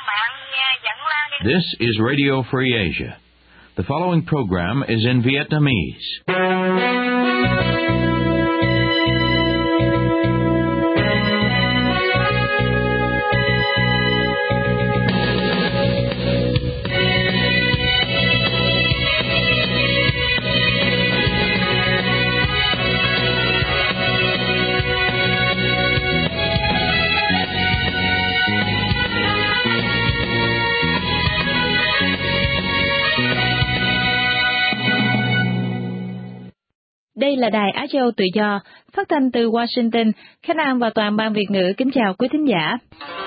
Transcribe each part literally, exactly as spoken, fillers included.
This is Radio Free Asia. The following program is in Vietnamese. Đây là Đài Á Châu Tự Do, phát thanh từ Washington. Khánh An và toàn ban Việt ngữ kính chào quý thính giả.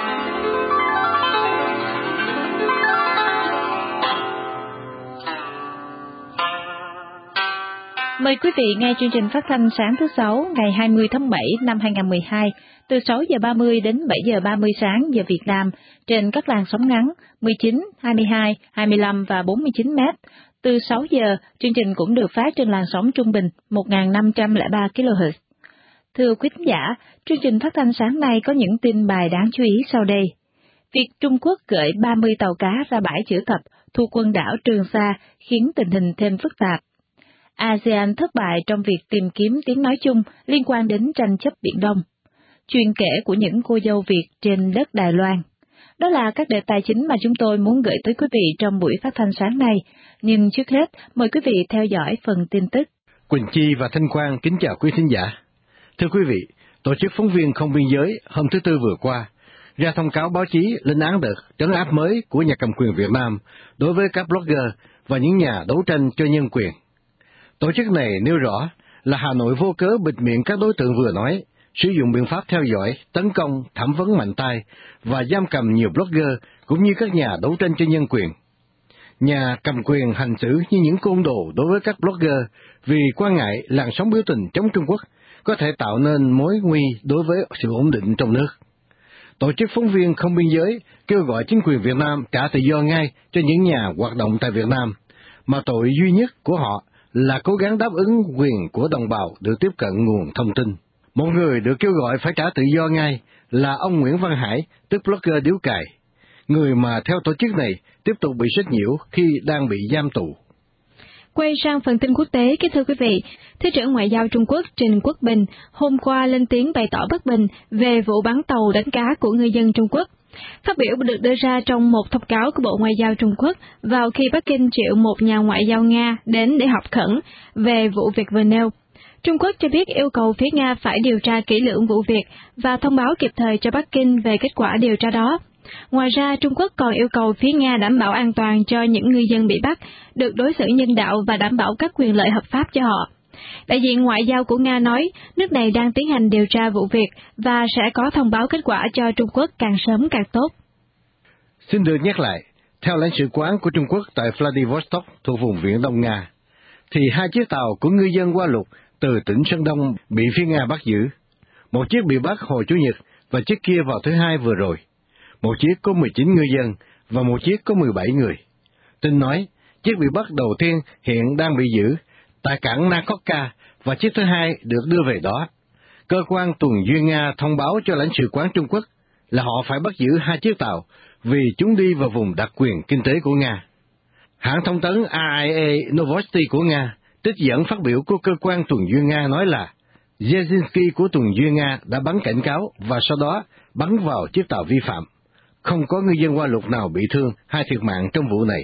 Mời quý vị nghe chương trình phát thanh sáng thứ Sáu ngày hai mươi tháng bảy năm hai nghìn không trăm mười hai từ sáu giờ ba mươi đến bảy giờ ba mươi sáng giờ Việt Nam trên các làn sóng ngắn mười chín, hai mươi hai, hai mươi lăm và bốn mươi chín mét. Từ sáu giờ, chương trình cũng được phát trên làn sóng trung bình một nghìn năm trăm lẻ ba ki lô héc. Thưa quý thính giả, chương trình phát thanh sáng nay có những tin bài đáng chú ý sau đây. Việc Trung Quốc gửi ba mươi tàu cá ra bãi chữ thập thuộc quần đảo Trường Sa khiến tình hình thêm phức tạp. a sê an thất bại trong việc tìm kiếm tiếng nói chung liên quan đến tranh chấp Biển Đông. Chuyện kể của những cô dâu Việt trên đất Đài Loan. Đó là các đề tài chính mà chúng tôi muốn gửi tới quý vị trong buổi phát thanh sáng nay. Nhưng trước hết, mời quý vị theo dõi phần tin tức. Quỳnh Chi và Thanh Quang kính chào quý thính giả. Thưa quý vị, Tổ chức Phóng viên Không Biên Giới hôm thứ Tư vừa qua ra thông cáo báo chí lên án đợt trấn áp mới của nhà cầm quyền Việt Nam đối với các blogger và những nhà đấu tranh cho nhân quyền. Tổ chức này nêu rõ là Hà Nội vô cớ bịt miệng các đối tượng vừa nói, sử dụng biện pháp theo dõi, tấn công, thẩm vấn mạnh tay và giam cầm nhiều blogger cũng như các nhà đấu tranh cho nhân quyền. Nhà cầm quyền hành xử như những côn đồ đối với các blogger vì quan ngại làn sóng biểu tình chống Trung Quốc có thể tạo nên mối nguy đối với sự ổn định trong nước. Tổ chức Phóng viên Không Biên Giới kêu gọi chính quyền Việt Nam trả tự do ngay cho những nhà hoạt động tại Việt Nam, mà tội duy nhất của họ là cố gắng đáp ứng quyền của đồng bào được tiếp cận nguồn thông tin. Một người được kêu gọi phải trả tự do ngay là ông Nguyễn Văn Hải, tức blogger điếu cày, người mà theo tổ chức này tiếp tục bị sách nhiễu khi đang bị giam tù. Quay sang phần tin quốc tế, kính thưa quý vị, Thứ trưởng Ngoại giao Trung Quốc Trình Quốc Bình hôm qua lên tiếng bày tỏ bất bình về vụ bắn tàu đánh cá của ngư dân Trung Quốc. Phát biểu được đưa ra trong một thông cáo của Bộ Ngoại giao Trung Quốc vào khi Bắc Kinh triệu một nhà ngoại giao Nga đến để họp khẩn về vụ việc vừa nêu. Trung Quốc cho biết yêu cầu phía Nga phải điều tra kỹ lưỡng vụ việc và thông báo kịp thời cho Bắc Kinh về kết quả điều tra đó. Ngoài ra, Trung Quốc còn yêu cầu phía Nga đảm bảo an toàn cho những ngư dân bị bắt, được đối xử nhân đạo và đảm bảo các quyền lợi hợp pháp cho họ. Đại diện ngoại giao của Nga nói, nước này đang tiến hành điều tra vụ việc và sẽ có thông báo kết quả cho Trung Quốc càng sớm càng tốt. Xin được nhắc lại, theo lãnh sự quán của Trung Quốc tại Vladivostok thuộc vùng Viễn Đông Nga, thì hai chiếc tàu của ngư dân qua lục từ tỉnh Sơn Đông bị phía Nga bắt giữ. Một chiếc bị bắt hồi Chủ nhật và chiếc kia vào thứ Hai vừa rồi. Một chiếc có mười chín ngư dân và một chiếc có mười bảy người. Tin nói, chiếc bị bắt đầu tiên hiện đang bị giữ tại cảng Nakovka và chiếc thứ hai được đưa về đó. Cơ quan tuần duyên Nga thông báo cho lãnh sự quán Trung Quốc là họ phải bắt giữ hai chiếc tàu vì chúng đi vào vùng đặc quyền kinh tế của Nga. Hãng thông tấn rờ i a Novosti của Nga trích dẫn phát biểu của cơ quan tuần duyên Nga nói là Zelensky của tuần duyên Nga đã bắn cảnh cáo và sau đó bắn vào chiếc tàu vi phạm. Không có ngư dân qua lục nào bị thương hay thiệt mạng trong vụ này.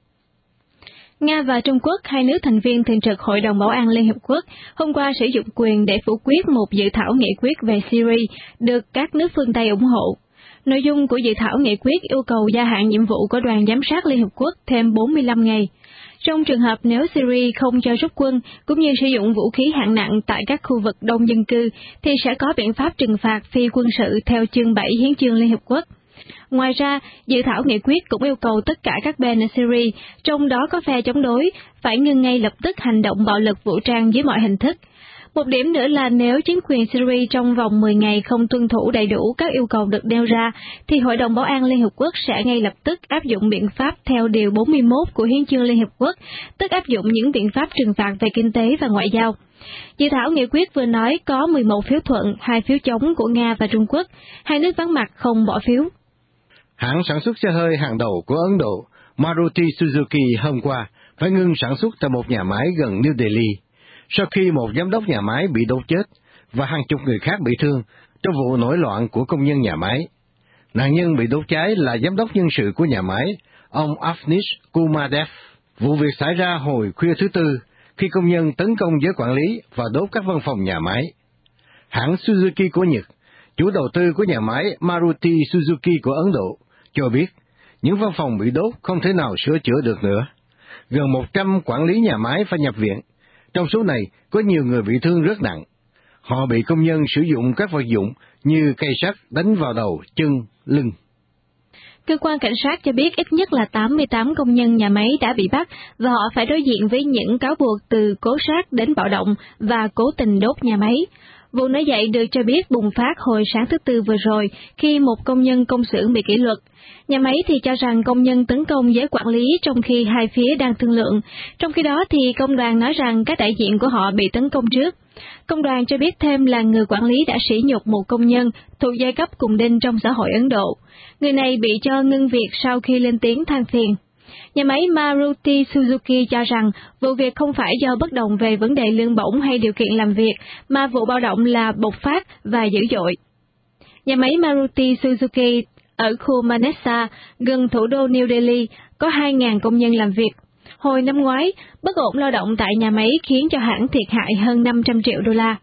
Nga và Trung Quốc, hai nước thành viên thường trực Hội đồng Bảo an Liên Hợp Quốc, hôm qua sử dụng quyền để phủ quyết một dự thảo nghị quyết về Syria được các nước phương Tây ủng hộ. Nội dung của dự thảo nghị quyết yêu cầu gia hạn nhiệm vụ của đoàn giám sát Liên Hợp Quốc thêm bốn mươi lăm ngày. Trong trường hợp nếu Syria không cho rút quân, cũng như sử dụng vũ khí hạng nặng tại các khu vực đông dân cư, thì sẽ có biện pháp trừng phạt phi quân sự theo chương bảy Hiến chương Liên Hợp Quốc. Ngoài ra, dự thảo nghị quyết cũng yêu cầu tất cả các bên ở Syria, trong đó có phe chống đối, phải ngưng ngay lập tức hành động bạo lực vũ trang dưới mọi hình thức. Một điểm nữa là nếu chính quyền Syria trong vòng mười ngày không tuân thủ đầy đủ các yêu cầu được nêu ra, thì Hội đồng Bảo an Liên Hợp Quốc sẽ ngay lập tức áp dụng biện pháp theo Điều bốn mươi mốt của Hiến chương Liên Hợp Quốc, tức áp dụng những biện pháp trừng phạt về kinh tế và ngoại giao. Dự thảo nghị quyết vừa nói có mười một phiếu thuận, hai phiếu chống của Nga và Trung Quốc, hai nước vắng mặt không bỏ phiếu. Hãng sản xuất xe hơi hàng đầu của Ấn Độ, Maruti Suzuki hôm qua phải ngưng sản xuất tại một nhà máy gần New Delhi, sau khi một giám đốc nhà máy bị đốt chết và hàng chục người khác bị thương trong vụ nổi loạn của công nhân nhà máy. Nạn nhân bị đốt cháy là giám đốc nhân sự của nhà máy, ông Avnish Kumadev. Vụ việc xảy ra hồi khuya thứ Tư, khi công nhân tấn công giới quản lý và đốt các văn phòng nhà máy. Hãng Suzuki của Nhật, chủ đầu tư của nhà máy Maruti Suzuki của Ấn Độ, cho biết những văn phòng bị đốt không thể nào sửa chữa được nữa. Gần một trăm quản lý nhà máy phải nhập viện. Trong số này, có nhiều người bị thương rất nặng. Họ bị công nhân sử dụng các vật dụng như cây sắt đánh vào đầu, chân, lưng. Cơ quan cảnh sát cho biết ít nhất là tám mươi tám công nhân nhà máy đã bị bắt và họ phải đối diện với những cáo buộc từ cố sát đến bạo động và cố tình đốt nhà máy. Vụ nổi dậy được cho biết bùng phát hồi sáng thứ Tư vừa rồi khi một công nhân công xưởng bị kỷ luật. Nhà máy thì cho rằng công nhân tấn công giới quản lý trong khi hai phía đang thương lượng. Trong khi đó thì công đoàn nói rằng các đại diện của họ bị tấn công trước. Công đoàn cho biết thêm là người quản lý đã sỉ nhục một công nhân thuộc giai cấp cùng đinh trong xã hội Ấn Độ. Người này bị cho ngưng việc sau khi lên tiếng than phiền. Nhà máy Maruti Suzuki cho rằng vụ việc không phải do bất đồng về vấn đề lương bổng hay điều kiện làm việc, mà vụ bạo động là bộc phát và dữ dội. Nhà máy Maruti Suzuki ở khu Manesa, gần thủ đô New Delhi, có hai nghìn công nhân làm việc. Hồi năm ngoái, bất ổn lao động tại nhà máy khiến cho hãng thiệt hại hơn năm trăm triệu đô la.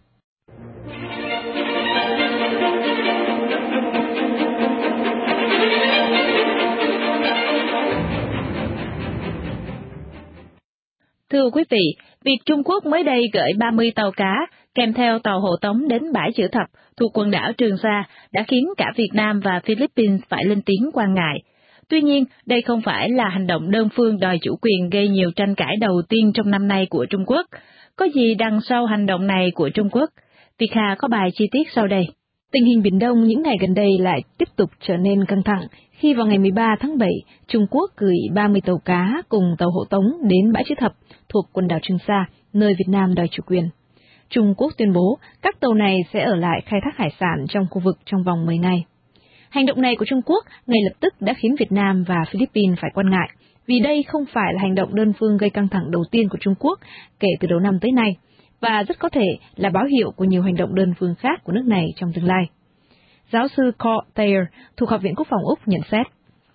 Thưa quý vị, việc Trung Quốc mới đây gửi ba mươi tàu cá kèm theo tàu hộ tống đến bãi Chữ Thập thuộc quần đảo Trường Sa đã khiến cả Việt Nam và Philippines phải lên tiếng quan ngại. Tuy nhiên, đây không phải là hành động đơn phương đòi chủ quyền gây nhiều tranh cãi đầu tiên trong năm nay của Trung Quốc. Có gì đằng sau hành động này của Trung Quốc? Việt Hà có bài chi tiết sau đây. Tình hình Biển Đông những ngày gần đây lại tiếp tục trở nên căng thẳng khi vào ngày mười ba tháng bảy, Trung Quốc gửi ba mươi tàu cá cùng tàu hộ tống đến bãi Chữ Thập thuộc quần đảo Trường Sa, nơi Việt Nam đòi chủ quyền. Trung Quốc tuyên bố các tàu này sẽ ở lại khai thác hải sản trong khu vực trong vòng mười ngày. Hành động này của Trung Quốc ngay lập tức đã khiến Việt Nam và Philippines phải quan ngại, vì đây không phải là hành động đơn phương gây căng thẳng đầu tiên của Trung Quốc kể từ đầu năm tới nay, và rất có thể là báo hiệu của nhiều hành động đơn phương khác của nước này trong tương lai. Giáo sư Cole Thayer thuộc Học viện Quốc phòng Úc nhận xét.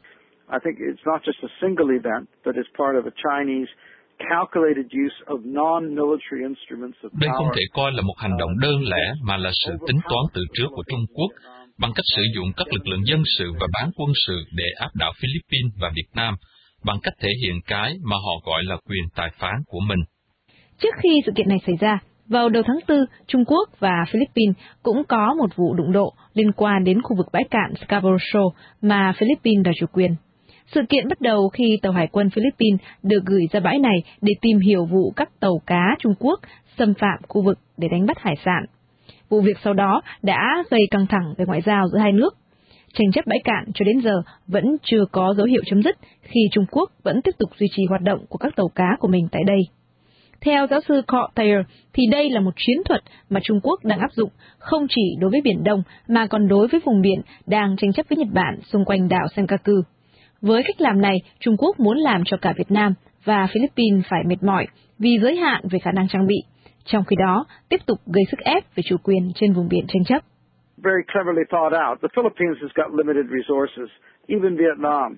I think it's not just a single event, but it's part of a Chinese calculated use of non-military instruments of power. Đây không thể coi là một hành động đơn lẻ mà là sự tính toán từ trước của Trung Quốc bằng cách sử dụng các lực lượng dân sự và bán quân sự để áp đảo Philippines và Việt Nam bằng cách thể hiện cái mà họ gọi là quyền tài phán của mình. Trước khi sự kiện này xảy ra, vào đầu tháng tư, Trung Quốc và Philippines cũng có một vụ đụng độ liên quan đến khu vực bãi cạn Scarborough Shoal mà Philippines đòi chủ quyền. Sự kiện bắt đầu khi tàu hải quân Philippines được gửi ra bãi này để tìm hiểu vụ các tàu cá Trung Quốc xâm phạm khu vực để đánh bắt hải sản. Vụ việc sau đó đã gây căng thẳng về ngoại giao giữa hai nước. Tranh chấp bãi cạn cho đến giờ vẫn chưa có dấu hiệu chấm dứt khi Trung Quốc vẫn tiếp tục duy trì hoạt động của các tàu cá của mình tại đây. Theo giáo sư Cole Thayer, thì đây là một chiến thuật mà Trung Quốc đang áp dụng không chỉ đối với Biển Đông mà còn đối với vùng biển đang tranh chấp với Nhật Bản xung quanh đảo Senkaku. Với cách làm này, Trung Quốc muốn làm cho cả Việt Nam và Philippines phải mệt mỏi vì giới hạn về khả năng trang bị, trong khi đó tiếp tục gây sức ép về chủ quyền trên vùng biển tranh chấp. Very cleverly thought out. The Philippines has got limited resources, even Vietnam.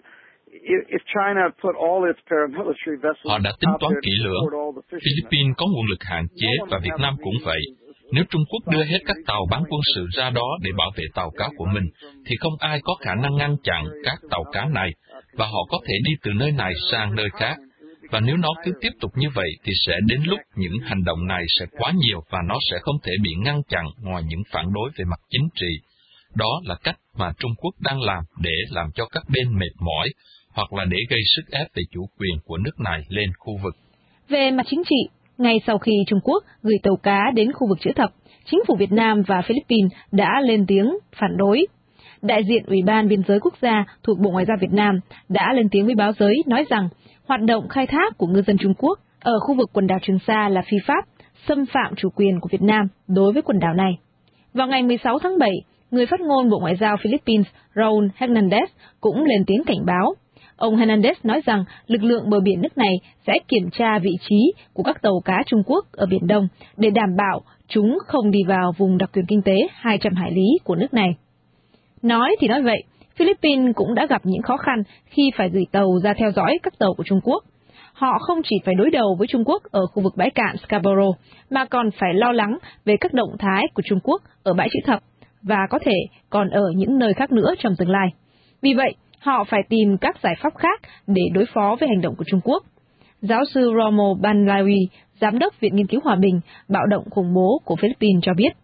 If China put all its paramilitary vessels Họ đã tính toán kỹ lưỡng. Philippines có nguồn lực hạn chế và Việt Nam cũng vậy. Nếu Trung Quốc đưa hết các tàu bán quân sự ra đó để bảo vệ tàu cá của mình, thì không ai có khả năng ngăn chặn các tàu cá này, và họ có thể đi từ nơi này sang nơi khác. Và nếu nó cứ tiếp tục như vậy, thì sẽ đến lúc những hành động này sẽ quá nhiều và nó sẽ không thể bị ngăn chặn ngoài những phản đối về mặt chính trị. Đó là cách mà Trung Quốc đang làm để làm cho các bên mệt mỏi, hoặc là để gây sức ép về chủ quyền của nước này lên khu vực. Về mặt chính trị, ngay sau khi Trung Quốc gửi tàu cá đến khu vực Chữ Thập, chính phủ Việt Nam và Philippines đã lên tiếng phản đối. Đại diện Ủy ban Biên giới Quốc gia thuộc Bộ Ngoại giao Việt Nam đã lên tiếng với báo giới nói rằng hoạt động khai thác của ngư dân Trung Quốc ở khu vực quần đảo Trường Sa là phi pháp, xâm phạm chủ quyền của Việt Nam đối với quần đảo này. Vào ngày mười sáu tháng bảy, người phát ngôn Bộ Ngoại giao Philippines Raul Hernandez cũng lên tiếng cảnh báo. Ông Hernandez nói rằng lực lượng bờ biển nước này sẽ kiểm tra vị trí của các tàu cá Trung Quốc ở Biển Đông để đảm bảo chúng không đi vào vùng đặc quyền kinh tế hai trăm hải lý của nước này. Nói thì nói vậy, Philippines cũng đã gặp những khó khăn khi phải gửi tàu ra theo dõi các tàu của Trung Quốc. Họ không chỉ phải đối đầu với Trung Quốc ở khu vực bãi cạn Scarborough, mà còn phải lo lắng về các động thái của Trung Quốc ở bãi Chữ Thập, và có thể còn ở những nơi khác nữa trong tương lai. Vì vậy, họ phải tìm các giải pháp khác để đối phó với hành động của Trung Quốc. Giáo sư Romo Banlawi, Giám đốc Viện Nghiên cứu Hòa bình, bạo động khủng bố của Philippines cho biết.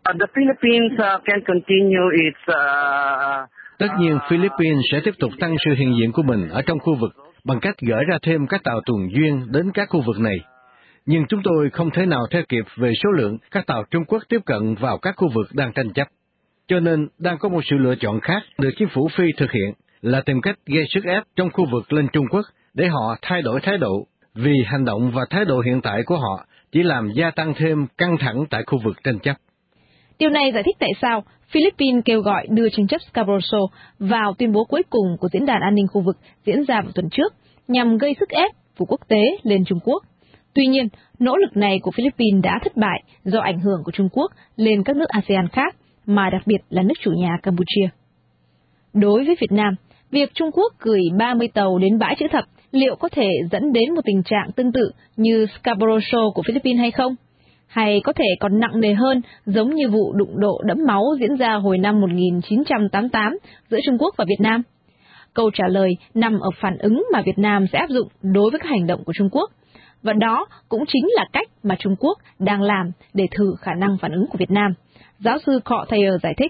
Tất nhiên, Philippines sẽ tiếp tục tăng sự hiện diện của mình ở trong khu vực bằng cách gửi ra thêm các tàu tuần duyên đến các khu vực này. Nhưng chúng tôi không thể nào theo kịp về số lượng các tàu Trung Quốc tiếp cận vào các khu vực đang tranh chấp. Cho nên, đang có một sự lựa chọn khác được chính phủ Phi thực hiện, là tìm cách gây sức ép trong khu vực lên Trung Quốc để họ thay đổi thái độ, vì hành động và thái độ hiện tại của họ chỉ làm gia tăng thêm căng thẳng tại khu vực tranh chấp. Điều này giải thích tại sao Philippines kêu gọi đưa tranh chấp Scarborough vào tuyên bố cuối cùng của Diễn đàn An ninh khu vực diễn ra vào tuần trước, nhằm gây sức ép của quốc tế lên Trung Quốc. Tuy nhiên, nỗ lực này của Philippines đã thất bại do ảnh hưởng của Trung Quốc lên các nước a sê an khác, mà đặc biệt là nước chủ nhà Campuchia. Đối với Việt Nam, việc Trung Quốc gửi ba mươi tàu đến bãi Chữ Thập liệu có thể dẫn đến một tình trạng tương tự như Scarborough Shoal của Philippines hay không? Hay có thể còn nặng nề hơn, giống như vụ đụng độ đẫm máu diễn ra hồi năm một nghìn chín trăm tám mươi tám giữa Trung Quốc và Việt Nam? Câu trả lời nằm ở phản ứng mà Việt Nam sẽ áp dụng đối với các hành động của Trung Quốc. Và đó cũng chính là cách mà Trung Quốc đang làm để thử khả năng phản ứng của Việt Nam. Giáo sư Cọ Thayer giải thích.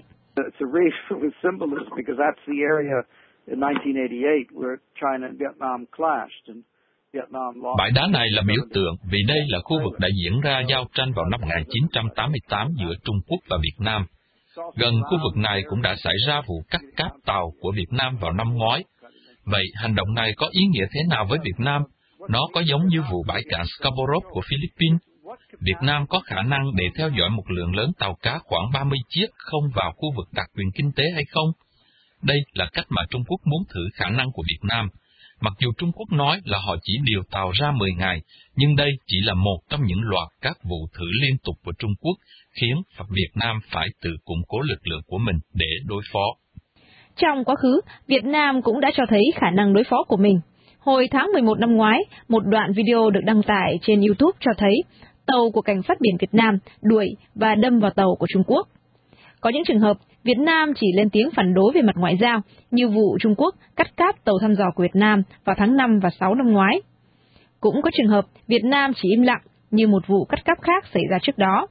Bãi đá này là biểu tượng vì đây là khu vực đã diễn ra giao tranh vào năm một nghìn chín trăm tám mươi tám giữa Trung Quốc và Việt Nam. Gần khu vực này cũng đã xảy ra vụ cắt cáp tàu của Việt Nam vào năm ngoái. Vậy hành động này có ý nghĩa thế nào với Việt Nam? Nó có giống như vụ bãi cạn Scarborough của Philippines? Việt Nam có khả năng để theo dõi một lượng lớn tàu cá khoảng ba mươi chiếc không vào khu vực đặc quyền kinh tế hay không? Đây là cách mà Trung Quốc muốn thử khả năng của Việt Nam. Mặc dù Trung Quốc nói là họ chỉ điều tàu ra mười ngày, nhưng đây chỉ là một trong những loạt các vụ thử liên tục của Trung Quốc, khiến Việt Nam phải tự củng cố lực lượng của mình để đối phó. Trong quá khứ, Việt Nam cũng đã cho thấy khả năng đối phó của mình. Hồi tháng mười một năm ngoái, một đoạn video được đăng tải trên YouTube cho thấy tàu của Cảnh sát biển Việt Nam đuổi và đâm vào tàu của Trung Quốc. Có những trường hợp, Việt Nam chỉ lên tiếng phản đối về mặt ngoại giao, như vụ Trung Quốc cắt cáp tàu thăm dò của Việt Nam vào tháng năm và sáu năm ngoái. Cũng có trường hợp, Việt Nam chỉ im lặng, như một vụ cắt cáp khác xảy ra trước đó.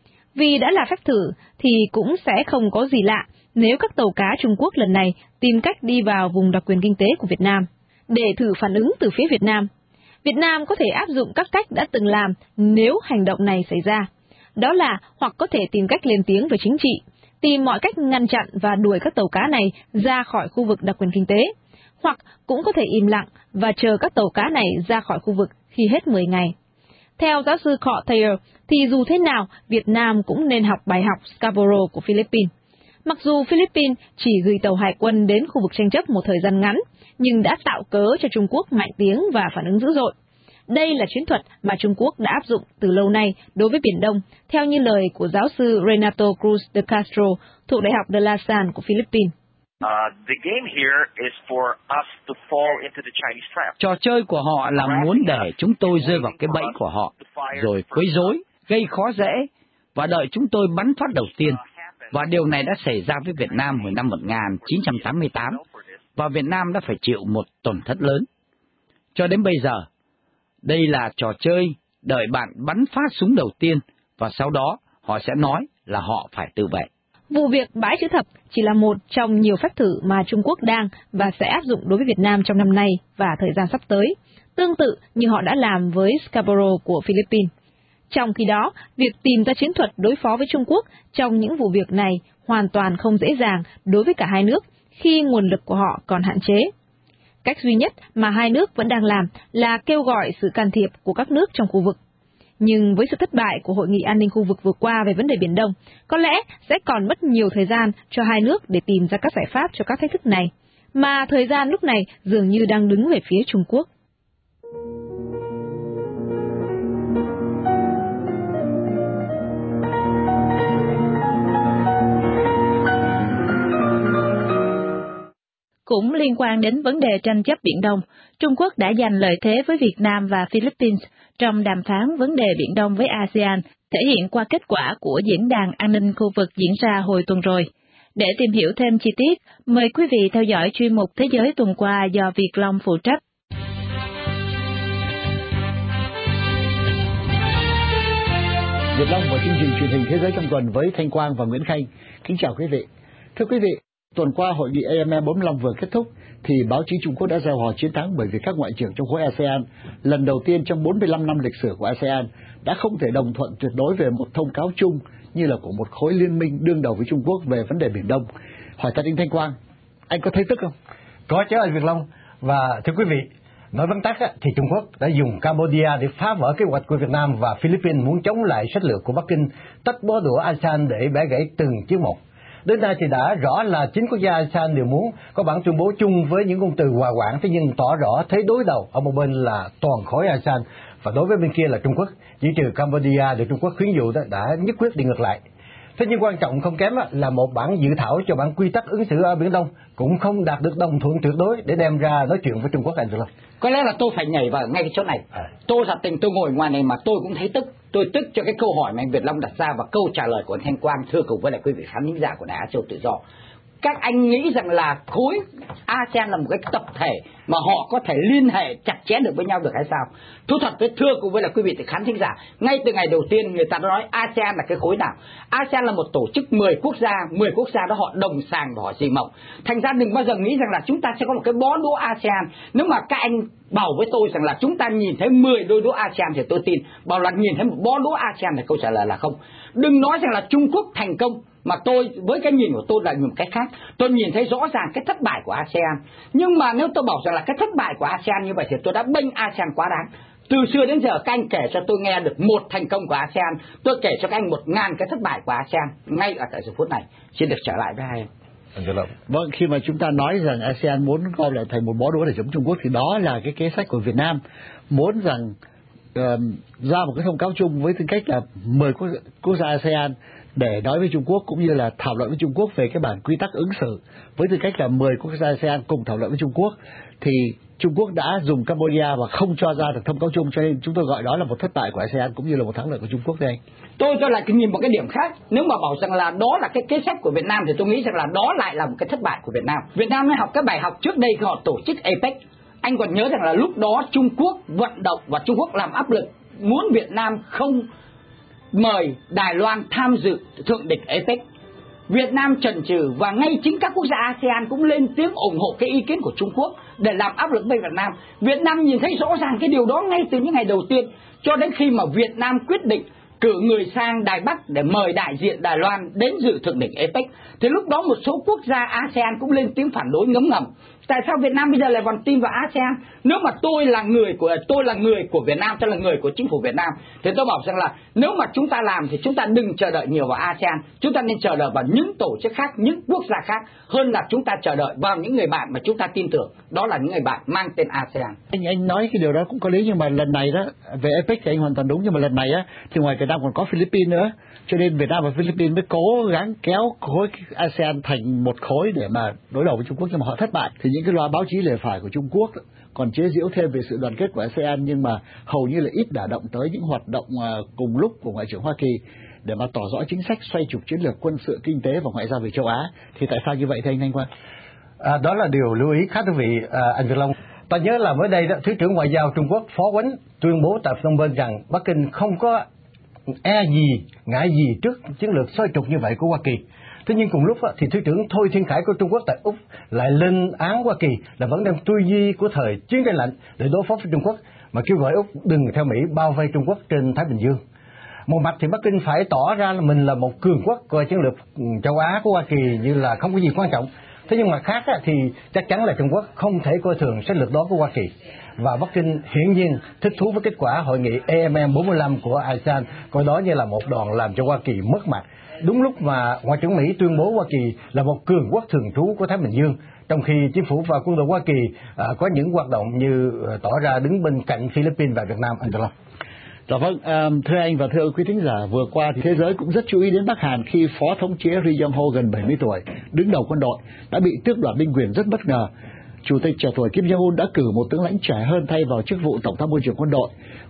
Vì đã là phép thử, thì cũng sẽ không có gì lạ nếu các tàu cá Trung Quốc lần này tìm cách đi vào vùng đặc quyền kinh tế của Việt Nam. Để thử phản ứng từ phía Việt Nam, Việt Nam có thể áp dụng các cách đã từng làm nếu hành động này xảy ra. Đó là hoặc có thể tìm cách lên tiếng về chính trị, tìm mọi cách ngăn chặn và đuổi các tàu cá này ra khỏi khu vực đặc quyền kinh tế, hoặc cũng có thể im lặng và chờ các tàu cá này ra khỏi khu vực khi hết mười ngày. Theo giáo sư Cọ Thayer, thì dù thế nào, Việt Nam cũng nên học bài học Scarborough của Philippines. Mặc dù Philippines chỉ gửi tàu hải quân đến khu vực tranh chấp một thời gian ngắn, nhưng đã tạo cớ cho Trung Quốc mạnh tiếng và phản ứng dữ dội. Đây là chiến thuật mà Trung Quốc đã áp dụng từ lâu nay đối với Biển Đông, theo như lời của giáo sư Renato Cruz de Castro thuộc Đại học de la Salle của Philippines. Trò chơi của họ là muốn để chúng tôi rơi vào cái bẫy của họ, rồi quấy rối, gây khó dễ, và đợi chúng tôi bắn phát đầu tiên. Và điều này đã xảy ra với Việt Nam hồi năm một nghìn chín trăm tám mươi tám, và Việt Nam đã phải chịu một tổn thất lớn. Cho đến bây giờ, đây là trò chơi đợi bạn bắn phát súng đầu tiên, và sau đó họ sẽ nói là họ phải tự vệ. Vụ việc bãi Chữ Thập chỉ là một trong nhiều phép thử mà Trung Quốc đang và sẽ áp dụng đối với Việt Nam trong năm nay và thời gian sắp tới, tương tự như họ đã làm với Scarborough của Philippines. Trong khi đó, việc tìm ra chiến thuật đối phó với Trung Quốc trong những vụ việc này hoàn toàn không dễ dàng đối với cả hai nước khi nguồn lực của họ còn hạn chế. Cách duy nhất mà hai nước vẫn đang làm là kêu gọi sự can thiệp của các nước trong khu vực. Nhưng với sự thất bại của Hội nghị an ninh khu vực vừa qua về vấn đề Biển Đông, có lẽ sẽ còn mất nhiều thời gian cho hai nước để tìm ra các giải pháp cho các thách thức này. Mà thời gian lúc này dường như đang đứng về phía Trung Quốc. Cũng liên quan đến vấn đề tranh chấp Biển Đông, Trung Quốc đã giành lợi thế với Việt Nam và Philippines trong đàm phán vấn đề Biển Đông với a sê an, thể hiện qua kết quả của Diễn đàn An ninh khu vực diễn ra hồi tuần rồi. Để tìm hiểu thêm chi tiết, mời quý vị theo dõi chuyên mục Thế giới tuần qua do Việt Long phụ trách. Việt Long và chương trình truyền hình Thế giới trong tuần với Thanh Quang và Nguyễn Khanh. Kính chào quý vị. Thưa quý vị, tuần qua hội nghị A M E bốn mươi lăm vừa kết thúc thì báo chí Trung Quốc đã reo hò chiến thắng bởi vì các ngoại trưởng trong khối a sê an lần đầu tiên trong bốn mươi lăm năm lịch sử của a sê an đã không thể đồng thuận tuyệt đối về một thông cáo chung như là của một khối liên minh đương đầu với Trung Quốc về vấn đề Biển Đông. Hỏi thật anh Thanh Quang, anh có thấy tức không? Có chứ anh Việt Long. Và thưa quý vị, nói vắn tắt thì Trung Quốc đã dùng Cambodia để phá vỡ kế hoạch của Việt Nam và Philippines muốn chống lại sách lược của Bắc Kinh tách bó đũa a sê an để bẻ gãy từng chiếc một. Đến nay thì đã rõ là chính quốc gia a sê an đều muốn có bản tuyên bố chung với những ngôn từ hòa quản, thế nhưng tỏ rõ thế đối đầu ở một bên là toàn khối a sê an và đối với bên kia là Trung Quốc, chỉ trừ Cambodia được Trung Quốc khuyến dụ đó đã nhất quyết đi ngược lại. Thế nhưng quan trọng không kém là một bản dự thảo cho bản quy tắc ứng xử ở Biển Đông cũng không đạt được đồng thuận tuyệt đối để đem ra nói chuyện với Trung Quốc anh Việt Long. Có lẽ là tôi phải nhảy vào ngay cái chỗ này. À. Tôi thật tình tôi ngồi ngoài này mà tôi cũng thấy tức. Tôi tức cho cái câu hỏi mà anh Việt Long đặt ra và câu trả lời của anh Thanh Quang thưa cùng với lại quý vị khán thính giả của Đài Á Châu Tự Do. Các anh nghĩ rằng là khối a sê an là một cái tập thể mà họ có thể liên hệ chặt chẽ được với nhau được hay sao? Thú thật với thưa cùng với là quý vị khán thính giả, ngay từ ngày đầu tiên người ta đã nói a sê an là cái khối nào? a sê an là một tổ chức mười quốc gia, mười quốc gia đó họ đồng sàng và họ dì mộng. Thành ra đừng bao giờ nghĩ rằng là chúng ta sẽ có một cái bó đũa a sê an. Nếu mà các anh bảo với tôi rằng là chúng ta nhìn thấy mười đôi đũa a sê an thì tôi tin. Bảo là nhìn thấy một bó đũa a sê an thì câu trả lời là không. Đừng nói rằng là Trung Quốc thành công. Mà tôi, với cái nhìn của tôi là một cái khác. Tôi nhìn thấy rõ ràng cái thất bại của a sê an. Nhưng mà nếu tôi bảo rằng là cái thất bại của a sê an như vậy thì tôi đã bênh a sê an quá đáng. Từ xưa đến giờ các anh kể cho tôi nghe được một thành công của a sê an, tôi kể cho các anh một ngàn cái thất bại của a sê an ngay ở tại giờ phút này. Xin được trở lại với hai em. Vâng, khi mà chúng ta nói rằng a sê an muốn gom lại thành một bó đũa để chống Trung Quốc thì đó là cái kế sách của Việt Nam, muốn rằng uh, ra một cái thông cáo chung với tư cách là mười quốc, quốc gia a sê an để nói với Trung Quốc cũng như là thảo luận với Trung Quốc về cái bản quy tắc ứng xử với tư cách là mười quốc gia a sê an cùng thảo luận với Trung Quốc. Thì Trung Quốc đã dùng Cambodia và không cho ra được thông cáo chung, cho nên chúng tôi gọi đó là một thất bại của a sê an cũng như là một thắng lợi của Trung Quốc đây anh. Tôi cho lại nhìn một cái điểm khác. Nếu mà bảo rằng là đó là cái kế sách của Việt Nam thì tôi nghĩ rằng là đó lại là một cái thất bại của Việt Nam. Việt Nam mới học cái bài học trước đây khi họ tổ chức a pếch. Anh còn nhớ rằng là lúc đó Trung Quốc vận động và Trung Quốc làm áp lực muốn Việt Nam không mời Đài Loan tham dự thượng đỉnh a pếch. Việt Nam chần chừ và ngay chính các quốc gia a sê an cũng lên tiếng ủng hộ cái ý kiến của Trung Quốc để làm áp lực với Việt Nam. Việt Nam nhìn thấy rõ ràng cái điều đó ngay từ những ngày đầu tiên, cho đến khi mà Việt Nam quyết định cử người sang Đài Bắc để mời đại diện Đài Loan đến dự thượng đỉnh a pếch. Thì lúc đó một số quốc gia a sê an cũng lên tiếng phản đối ngấm ngầm. Tại sao Việt Nam bây giờ lại còn tin vào a sê an? Nếu mà tôi là người của tôi là người của Việt Nam, tôi là người của chính phủ Việt Nam, thì tôi bảo rằng là nếu mà chúng ta làm thì chúng ta đừng chờ đợi nhiều vào a sê an, chúng ta nên chờ đợi vào những tổ chức khác, những quốc gia khác hơn là chúng ta chờ đợi vào những người bạn mà chúng ta tin tưởng, đó là những người bạn mang tên a sê an. Anh anh nói cái điều đó cũng có lý, nhưng mà lần này đó về a pếch thì anh hoàn toàn đúng, nhưng mà lần này á thì ngoài Việt Nam còn có Philippines nữa, cho nên Việt Nam và Philippines mới cố gắng kéo khối a sê an thành một khối để mà đối đầu với Trung Quốc, nhưng mà họ thất bại. Thì những cái loa báo chí lề phải của Trung Quốc còn chế giễu thêm về sự đoàn kết của a sê an, nhưng mà hầu như là ít đả động tới những hoạt động cùng lúc của Ngoại trưởng Hoa Kỳ để mà tỏ rõ chính sách xoay trục chiến lược quân sự, kinh tế và ngoại giao về châu Á. Thì tại sao như vậy thưa anh Thanh Quang? À, đó là điều lưu ý khá thú vị à, anh Việt Long. Ta nhớ là mới đây đó, Thứ trưởng Ngoại giao Trung Quốc Phó Quánh tuyên bố tại Phnom Penh rằng Bắc Kinh không có e gì, ngại gì trước chiến lược xoay trục như vậy của Hoa Kỳ. Thế nhưng cùng lúc đó, thì Thứ trưởng Thôi Thiên Khải của Trung Quốc tại Úc lại lên án Hoa Kỳ là vẫn đang tư duy của thời chiến tranh lạnh để đối phó với Trung Quốc, mà kêu gọi Úc đừng theo Mỹ bao vây Trung Quốc trên Thái Bình Dương. Một mặt thì Bắc Kinh phải tỏ ra là mình là một cường quốc, coi chiến lược châu Á của Hoa Kỳ như là không có gì quan trọng. Thế nhưng mà khác á, thì chắc chắn là Trung Quốc không thể coi thường sách lược đó của Hoa Kỳ. Và Bắc Kinh hiển nhiên thích thú với kết quả hội nghị A M M bốn mươi lăm của a sê an, coi đó như là một đòn làm cho Hoa Kỳ mất mặt. Đúng lúc mà Ngoại trưởng Mỹ tuyên bố Hoa Kỳ là một cường quốc thường trú của Thái Bình Dương, trong khi chính phủ và quân đội Hoa Kỳ à, có những hoạt động như à, tỏ ra đứng bên cạnh Philippines và Việt Nam. Anh Long. Dạ vâng, à, thưa anh và thưa quý thính giả, vừa qua thì thế giới cũng rất chú ý đến Bắc Hàn khi Phó Thống chế Ri Yong Ho gần bảy mươi tuổi, đứng đầu quân đội, đã bị tước đoạt binh quyền rất bất ngờ. Chủ tịch trẻ tuổi Kim Jong Un đã cử một tướng lãnh trẻ hơn thay vào chức vụ Tổng tham mưu trưởng quân đội,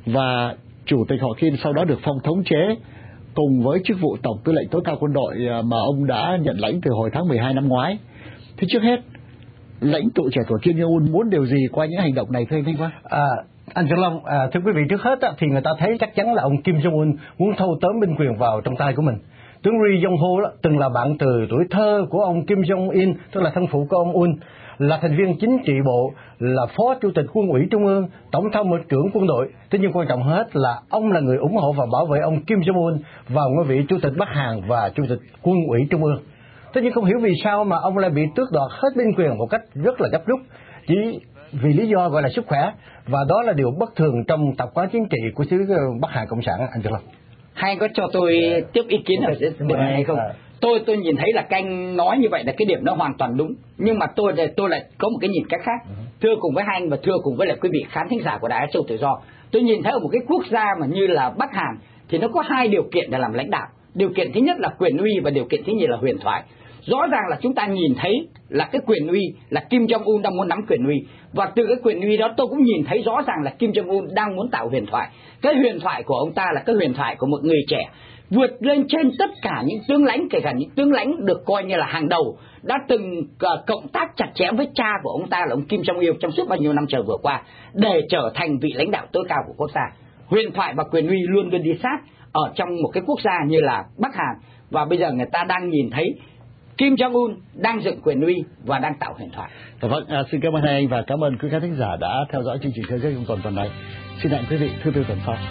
và Chủ tịch họ Kim sau đó được phong thống chế cùng với chức vụ Tổng tư lệnh tối cao quân đội mà ông đã nhận lãnh từ hồi tháng mười hai năm ngoái. Thế trước hết, lãnh tụ trẻ tuổi Kim Jong Un muốn điều gì qua những hành động này, thưa anh Thanh Quang? À, anh Trường Long, à, thưa quý vị, trước hết á, thì người ta thấy chắc chắn là ông Kim Jong Un muốn thâu tóm binh quyền vào trong tay của mình. Tướng Ri Yong Ho từng là bạn từ tuổi thơ của ông Kim Jong Un, tức là thân phụ của ông Un, là thành viên chính trị bộ, là phó chủ tịch quân ủy trung ương, tổng tham mưu trưởng quân đội. Thế nhưng quan trọng hết là ông là người ủng hộ và bảo vệ ông Kim Jong Un vào ngôi vị chủ tịch Bắc Hàn và chủ tịch quân ủy trung ương. Thế nhưng không hiểu vì sao mà ông lại bị tước đoạt hết binh quyền một cách rất là gấp rút, chỉ vì lý do gọi là sức khỏe, và đó là điều bất thường trong tập quán chính trị của xứ Bắc Hàn Cộng sản. Anh Trường Long, hay anh có cho tôi tiếp ý kiến ở điểm này hay không? Tôi tôi nhìn thấy là các anh nói như vậy là cái điểm nó hoàn toàn đúng, nhưng mà tôi tôi lại có một cái nhìn cách khác. Thưa cùng với hai anh và thưa cùng với lại quý vị khán thính giả của Đài Á Châu Tự Do, tôi nhìn thấy ở một cái quốc gia mà như là Bắc Hàn thì nó có hai điều kiện để làm lãnh đạo. Điều kiện thứ nhất là quyền uy và điều kiện thứ nhì là huyền thoại. Rõ ràng là chúng ta nhìn thấy là cái quyền uy là Kim Jong Un đang muốn nắm quyền uy, và từ cái quyền uy đó tôi cũng nhìn thấy rõ ràng là Kim Jong Un đang muốn tạo huyền thoại. Cái huyền thoại của ông ta là cái huyền thoại của một người trẻ vượt lên trên tất cả những tướng lãnh, kể cả những tướng lãnh được coi như là hàng đầu, đã từng uh, cộng tác chặt chẽ với cha của ông ta là ông Kim Jong Il trong suốt bao nhiêu năm trời vừa qua để trở thành vị lãnh đạo tối cao của quốc gia. Huyền thoại và quyền uy luôn luôn đi sát ở trong một cái quốc gia như là Bắc Hàn, và bây giờ người ta đang nhìn thấy Kim Jong Un đang dựng quyền uy và đang tạo huyền thoại. Vâng, à, xin cảm ơn hai anh và cảm ơn quý khán thính giả đã theo dõi chương trình Thế giới trong tuần tuần này. Xin hẹn quý vị thứ tư tuần sau.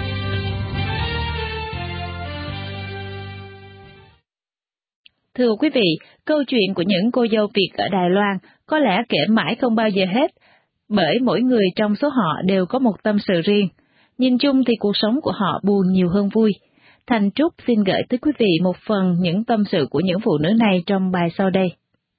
Thưa quý vị, câu chuyện của những cô dâu Việt ở Đài Loan có lẽ kể mãi không bao giờ hết, bởi mỗi người trong số họ đều có một tâm sự riêng. Nhìn chung thì cuộc sống của họ buồn nhiều hơn vui. Thành Trúc xin gửi tới quý vị một phần những tâm sự của những phụ nữ này trong bài sau đây.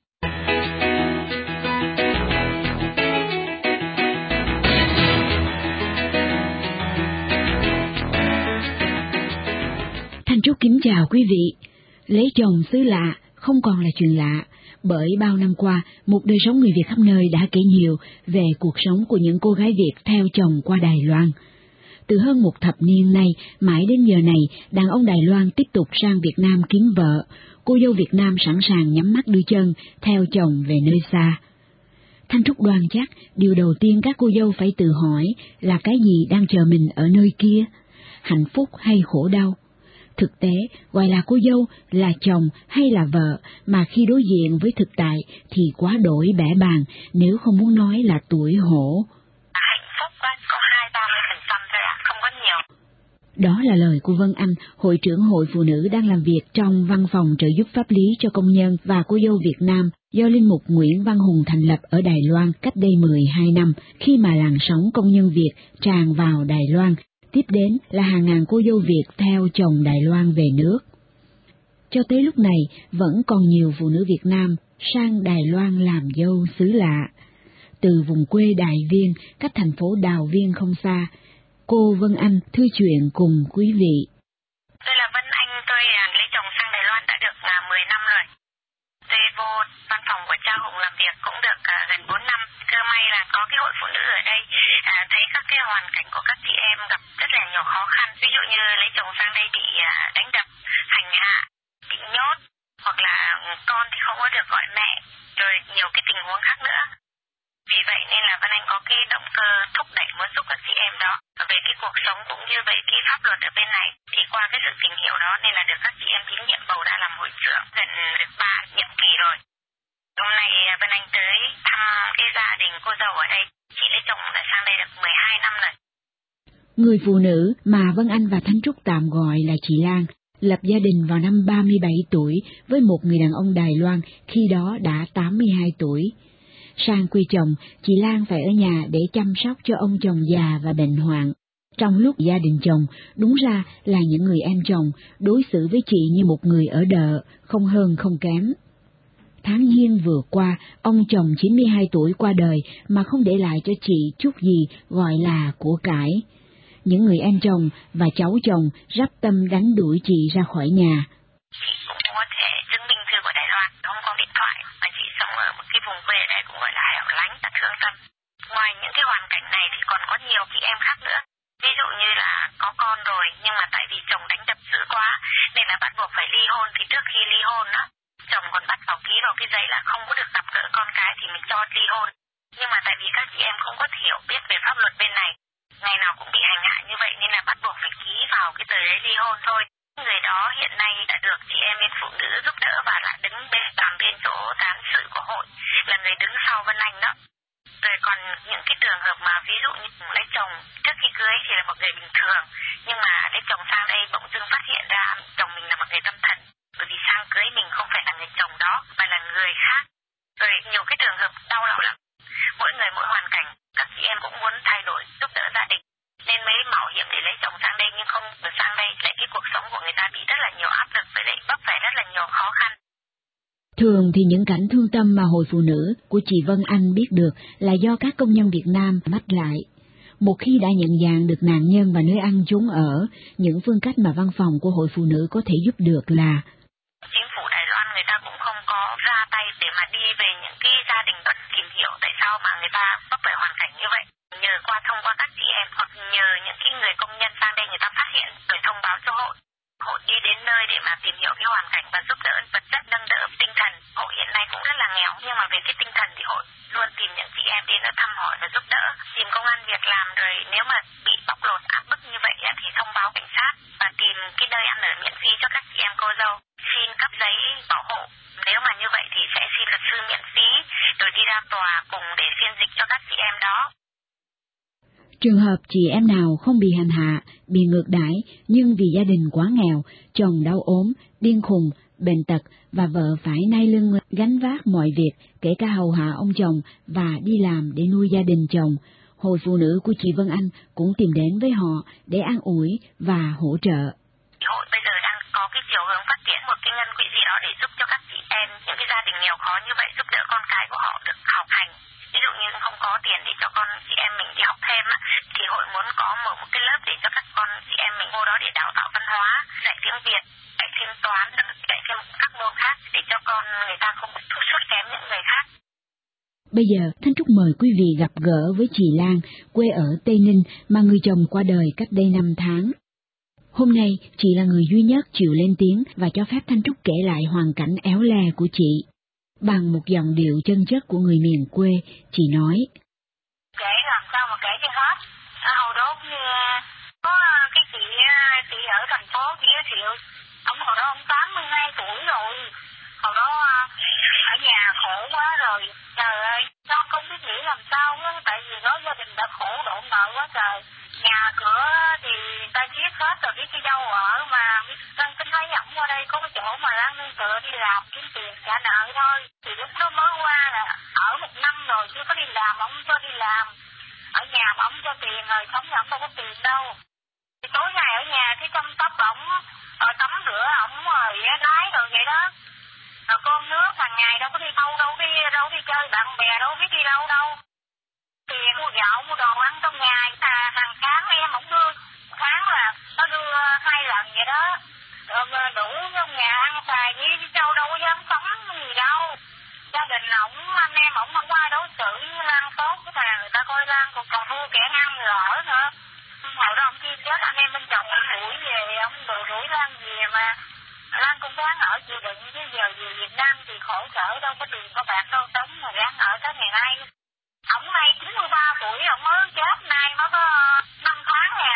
Thành Trúc kính chào quý vị. Lấy chồng xứ lạ không còn là chuyện lạ, bởi bao năm qua, một đời sống người Việt khắp nơi đã kể nhiều về cuộc sống của những cô gái Việt theo chồng qua Đài Loan. Từ hơn một thập niên nay, mãi đến giờ này, đàn ông Đài Loan tiếp tục sang Việt Nam kiếm vợ. Cô dâu Việt Nam sẵn sàng nhắm mắt đưa chân, theo chồng về nơi xa. Thanh Trúc đoan chắc, điều đầu tiên các cô dâu phải tự hỏi là cái gì đang chờ mình ở nơi kia? Hạnh phúc hay khổ đau? Thực tế, gọi là cô dâu, là chồng hay là vợ, mà khi đối diện với thực tại thì quá đổi bẽ bàng, nếu không muốn nói là tuổi hổ. Đó là lời của Vân Anh, Hội trưởng Hội Phụ Nữ đang làm việc trong Văn phòng trợ giúp pháp lý cho công nhân và cô dâu Việt Nam do Linh mục Nguyễn Văn Hùng thành lập ở Đài Loan cách đây mười hai năm, khi mà làn sóng công nhân Việt tràn vào Đài Loan. Tiếp đến là hàng ngàn cô dâu Việt theo chồng Đài Loan về nước. Cho tới lúc này, vẫn còn nhiều phụ nữ Việt Nam sang Đài Loan làm dâu xứ lạ. Từ vùng quê Đài Viên, cách thành phố Đào Viên không xa, cô Vân Anh thư chuyện cùng quý vị. Tôi là Vân Anh, tôi lấy chồng sang Đài Loan đã được mười năm rồi. Tôi vô văn phòng của cha Hùng làm việc cũng được gần bốn năm. Cơ may là có cái hội phụ nữ ở đây, à, thấy các cái hoàn cảnh của các chị em gặp rất là nhiều khó khăn. Ví dụ như lấy chồng sang đây bị đánh đập, hành hạ, bị nhốt, hoặc là con thì không có được gọi mẹ, rồi nhiều cái tình huống khác nữa. Vì vậy nên là Vân Anh có cái động cơ thúc đẩy muốn giúp các chị em đó về cái cuộc sống cũng như về cái pháp luật ở bên này. Thì qua cái sự tìm hiểu đó nên là được các chị em tín nhiệm bầu ra làm hội trưởng gần được ba nhiệm kỳ rồi. Hôm nay Vân Anh tới thăm cái gia đình cô dâu ở đây, chị lấy chồng đã sang đây được mười hai năm rồi. Người phụ nữ mà Vân Anh và Thanh Trúc tạm gọi là chị Lan lập gia đình vào năm ba mươi bảy tuổi với một người đàn ông Đài Loan khi đó đã tám mươi hai tuổi. Sang quê chồng, chị Lan phải ở nhà để chăm sóc cho ông chồng già và bệnh hoạn. Trong lúc gia đình chồng, đúng ra là những người em chồng đối xử với chị như một người ở đợ, không hơn không kém. Tháng Giêng vừa qua, ông chồng chín mươi hai tuổi qua đời mà không để lại cho chị chút gì gọi là của cải. Những người em chồng và cháu chồng rắp tâm đánh đuổi chị ra khỏi nhà. Chị cũng có thể chứng minh thư của Đài Loan, không có điện thoại, mà chị sống ở một cái vùng quê ở đây cũng gọi là hẻo lánh và thương tâm. Ngoài những cái hoàn cảnh này thì còn có nhiều chị em khác nữa. Ví dụ như là có con rồi, nhưng mà tại vì chồng đánh đập dữ quá, nên là bắt buộc phải ly hôn. Thì trước khi ly hôn á, chồng còn bắt vào ký vào cái giấy là không có được gặp gỡ con cái thì mình cho ly hôn. Nhưng mà tại vì các chị em không có hiểu biết về pháp luật bên này, ngày nào cũng bị hành hạ như vậy nên là bắt buộc phải ký vào cái tờ giấy ly hôn thôi. Người đó hiện nay đã được chị em bên phụ nữ giúp đỡ và là đứng bên làm bên chỗ tán sự của hội, là người đứng sau Vân Anh đó. Rồi còn những cái trường hợp mà ví dụ như lấy chồng trước khi cưới thì là một người bình thường, nhưng mà lấy chồng sang đây bỗng dưng phát hiện ra chồng mình là một người tâm thần, bởi vì sang cưới mình không phải là người chồng đó mà là người khác. Rồi nhiều cái trường hợp đau lòng lắm. Mỗi người mỗi hoàn cảnh, các chị em cũng muốn thay đổi giúp đỡ gia đình nên mới mạo hiểm để lấy chồng sang đây, nhưng không được sang đây lại cái cuộc sống của người ta bị rất là nhiều áp lực, với lại vấp phải rất là nhiều khó khăn. Thường thì những cảnh thương tâm mà hội phụ nữ của chị Vân Anh biết được là do các công nhân Việt Nam mách lại. Một khi đã nhận dạng được nạn nhân và nơi ăn chốn ở, những phương cách mà văn phòng của hội phụ nữ có thể giúp được là chính phủ Đài Loan người ta cũng không có ra tay để mà đi về những cái gia đình đó tìm hiểu tại sao mà người ta vấp phải hoàn cảnh như vậy. Nhờ qua thông qua các chị em hoặc nhờ những cái người công nhân sang đây người ta phát hiện rồi thông báo cho hội. Hội đi đến nơi để mà tìm hiểu cái hoàn cảnh và giúp đỡ vật chất, nâng đỡ tinh thần. Hội hiện nay cũng rất là nghèo, nhưng mà về cái tinh thần thì hội luôn tìm những chị em đến nó thăm hỏi và giúp đỡ, tìm công an việc làm, rồi nếu mà bị bóc lột áp bức như vậy thì thông báo cảnh sát và tìm cái nơi ăn ở miễn phí cho các chị em cô dâu, xin cấp giấy bảo hộ. Nếu mà như vậy thì sẽ xin luật sư miễn phí, rồi đi ra tòa cùng để phiên dịch cho các chị em đó. Trường hợp chị em nào không bị hành hạ, bị ngược đãi, nhưng vì gia đình quá nghèo, chồng đau ốm, điên khùng, bệnh tật và vợ phải nai lưng gánh vác mọi việc, kể cả hầu hạ ông chồng và đi làm để nuôi gia đình chồng, hội phụ nữ của chị Vân Anh cũng tìm đến với họ để an ủi và hỗ trợ. Hội bây giờ đang có cái chiều hướng phát triển một cái ngân quỹ gì đó để giúp cho các chị em, những cái gia đình nghèo khó như vậy, giúp đỡ con cái của họ được học hành. Ví dụ như không có tiền để cho con chị em mình đi học thêm á, thì hội muốn có mở một cái lớp để cho các con chị em mình vô đó để đào tạo văn hóa, dạy tiếng Việt, dạy thêm toán, dạy thêm các môn khác để cho con người ta không thua sút kém những người khác. Bây giờ, Thanh Trúc mời quý vị gặp gỡ với chị Lan, quê ở Tây Ninh mà người chồng qua đời cách đây năm tháng. Hôm nay, chị là người duy nhất chịu lên tiếng và cho phép Thanh Trúc kể lại hoàn cảnh éo le của chị. Bằng một giọng điệu chân chất của người miền quê, chị nói: Kể làm sao mà kể cho hết. Hồi đó có cái chị chị ở thành phố chị giới thiệu, ông hồi đó ông tám mươi hai tuổi rồi, hồi đó ở nhà khổ quá rồi, trời ơi, con không biết nghĩ làm sao á, tại vì nói gia đình đã khổ độn nợ quá trời, nhà cửa thì ta chiết hết rồi, biết đi đâu ở mà Lan tính thấy ổng qua đây có cái chỗ mà Lan nương tựa đi làm kiếm tiền trả nợ thôi, thì lúc đó mới qua là ở một năm rồi chưa có đi làm, ổng cho đi làm, ở nhà mà ổng cho tiền rồi sống ổng đâu có tiền đâu, thì tối ngày ở nhà thì chăm sóc ổng, rồi tắm rửa ổng rồi lái rồi vậy đó. Rồi cơm nước hàng ngày đâu có đi đâu, đâu đi đâu đi chơi bạn bè đâu biết đi đâu đâu. Tiền mua gạo mua đồ ăn trong nhà, à, hàng tháng em ổng đưa, tháng là nó đưa hai lần vậy đó. Rồi đủ trong nhà ăn xài đi đi đâu đâu có dám sống gì đâu. Gia đình ổng, anh em ổng không ai đối xử với Lan tốt, cái thằng người ta coi Lan còn còn thua kẻ ăn lỡ nữa. Hồi đó ông kia chết, anh em bên chồng ông đuổi về, ông đuổi đuổi Lan về mà. Lan cũng ráng ở chịu đựng, chứ giờ về Việt Nam thì khổ sở, đâu có tiền có bạc đâu sống mà ráng ở tới ngày nay. Ông nay chín mươi ba tuổi, ông mới chết nay mới có năm tháng nè.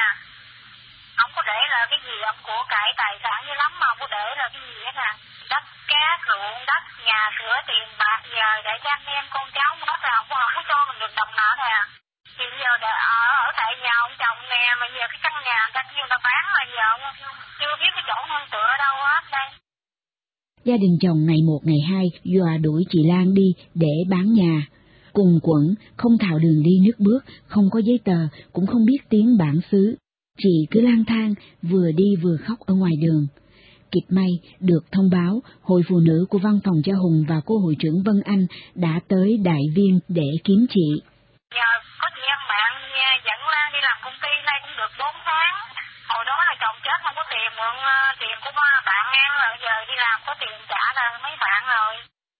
Ông có để là cái gì, ông của cải tài sản như lắm mà ông có để là cái gì hết nè. Đất cát, ruộng đất, nhà cửa, tiền bạc, giờ để cho anh em con cháu nó là ông không có cho mình được đồng nào nè. Thì giờ để ở, ở tại nhà ông chồng nè, mà giờ giờ cái căn nhà người ta kêu người ta bán rồi giờ chưa biết cái chỗ nương tựa ở đâu hết đây. Gia đình chồng ngày một ngày hai dọa đuổi chị Lan đi để bán nhà. Cùng quẫn, không thạo đường đi nước bước, không có giấy tờ, cũng không biết tiếng bản xứ. Chị cứ lang thang, vừa đi vừa khóc ở ngoài đường. Kịp may, được thông báo, hội phụ nữ của văn phòng cha Hùng và cô hội trưởng Vân Anh đã tới Đại Viên để kiếm chị. Giờ có chị em bạn dẫn Lan đi làm công ty nay cũng được bốn tháng. Hồi đó là chồng chết không có tiền, mượn tiền của bạn em rồi, giờ đi làm có tiền trả là mấy bạn rồi.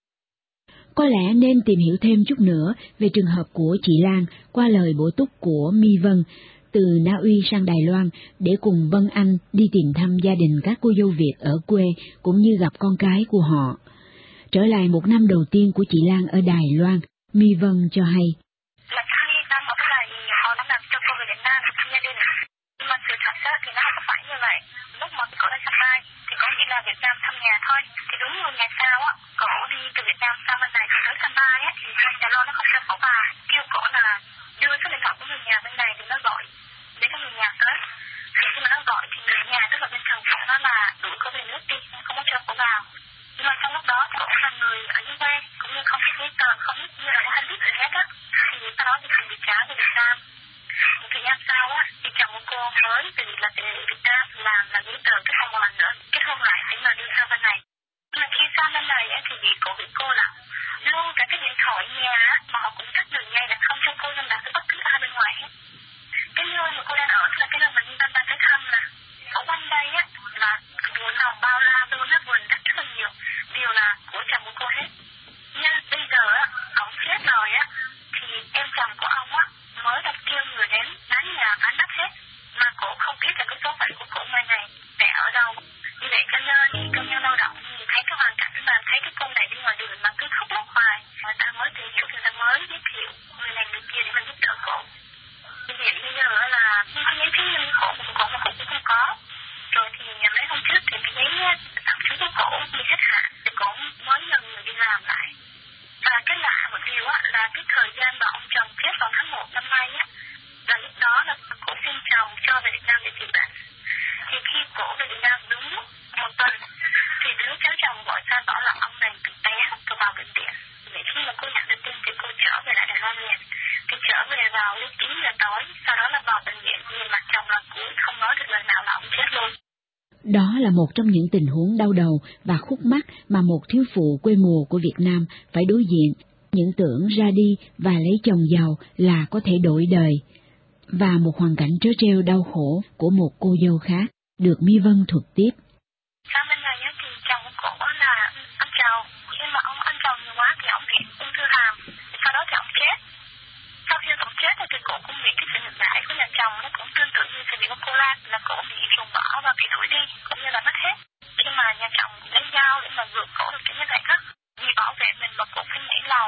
Có lẽ nên tìm hiểu thêm chút nữa về trường hợp của chị Lan qua lời bổ túc của My Vân, từ Na Uy sang Đài Loan để cùng Vân Anh đi tìm thăm gia đình các cô dâu Việt ở quê cũng như gặp con cái của họ. Trở lại một năm đầu tiên của chị Lan ở Đài Loan, My Vân cho hay. Là khi năm một ngày họ đã làm cho cô về Việt Nam thăm gia đình. Nhưng mà sự thật thì nó không phải như vậy. Lúc mà cô đến sân bay thì cô chỉ là Việt Nam thăm nhà thôi. Thì đúng một ngày sau á, cô đi từ Việt Nam sang bên này thì tới sân bay á, thì bên Đài Loan nó không cho cổ vào, kêu cổ là đưa số điện thoại của người nhà bên này thì nó gọi để cho người nhà tới. Thì khi mà nó gọi thì người nhà tức là bên chồng cổ nó là đuổi cô về nước đi, không có cho cổ vào. Nhưng mà trong lúc đó cổ là người ở dưới quê cũng như không biết giấy tờ, không biết như là không biết gì hết á, thì sau đó thì phải bị trả về Việt Nam. Một thời gian sau á, thì chồng của cô mới từ là từ Việt Nam làm là giấy tờ kết hôn một lần nữa, kết hôn lại để mà đi sang bên này. Nhưng mà khi sang bên này á, thì bị cổ bị cô là luôn cả cái điện thoại nhà á, mà họ cũng rất đường ngay là không cho cô liên lạc với bất cứ ai bên ngoài hết. Cái nơi mà cô đang ở là cái nơi mà chúng ta đang tới thăm là ở quanh đây á là vườn hồng bao la, vườn nó vườn rất rất là nhiều, đều là của chồng của cô hết. Nhưng bây giờ á, ông chết rồi á, thì em chồng của ông á mới đặt kêu người đến bán nhà bán đất hết, mà cổ không biết là cái số phận của cổ ngoài này để ở đâu. Như vậy cho nên thì công nhân lao động thì thấy cái hoàn cảnh mà thấy cái cô này đi ngoài đường mà cứ khóc lóc hoài, người ta mới tìm hiểu, người ta mới giới thiệu người này người kia để mình giúp đỡ cổ. Vì vậy bây giờ là những cái giấy chứng minh cổ của cổ mà cổ cũng không có. Rồi thì nhà mấy hôm trước thì cái giấy tạm trú của cổ bị hết hạn thì cổ mới nhờ người đi làm lại. Và cái lạ một điều á là cái thời gian mà ông chồng chết vào tháng một năm nay á, là lúc đó là cổ xin chồng cho về Việt Nam để trị bệnh. Thì khi cổ về Việt Nam đúng một tuần thì đứa cháu chồng gọi ra bảo là ông này bị té rồi vào bệnh viện. Vậy khi mà cô nhận được tin thì cô trở về lại Đài Loan liền. Thì trở về vào lúc chín giờ tối, sau đó là vào bệnh viện, nhìn mặt chồng là cũng không nói được lời nào là ông chết luôn. Đó là một trong những tình huống đau đầu và khúc mắc mà một thiếu phụ quê mùa của Việt Nam phải đối diện. Những tưởng ra đi và lấy chồng giàu là có thể đổi đời. Và một hoàn cảnh trớ trêu đau khổ của một cô dâu khác được My Vân thuật tiếp. Sang bên này thì chồng của cổ là ăn trầu, nhưng mà ông ăn trầu nhiều quá thì ông bị ung thư hàm, sau đó thì ông chết. Sau khi ông chết thì cổ cũng bị cái sự ngược đãi của nhà chồng, nó cũng tương tự như sự việc của cô Lan, là cổ bị ruồng bỏ và bị đuổi đi, cũng như là mất hết. Khi mà nhà chồng lấy dao để mà vượt cổ được cái như vậy đó, vì bảo vệ mình mà cổ phải nhảy lầu.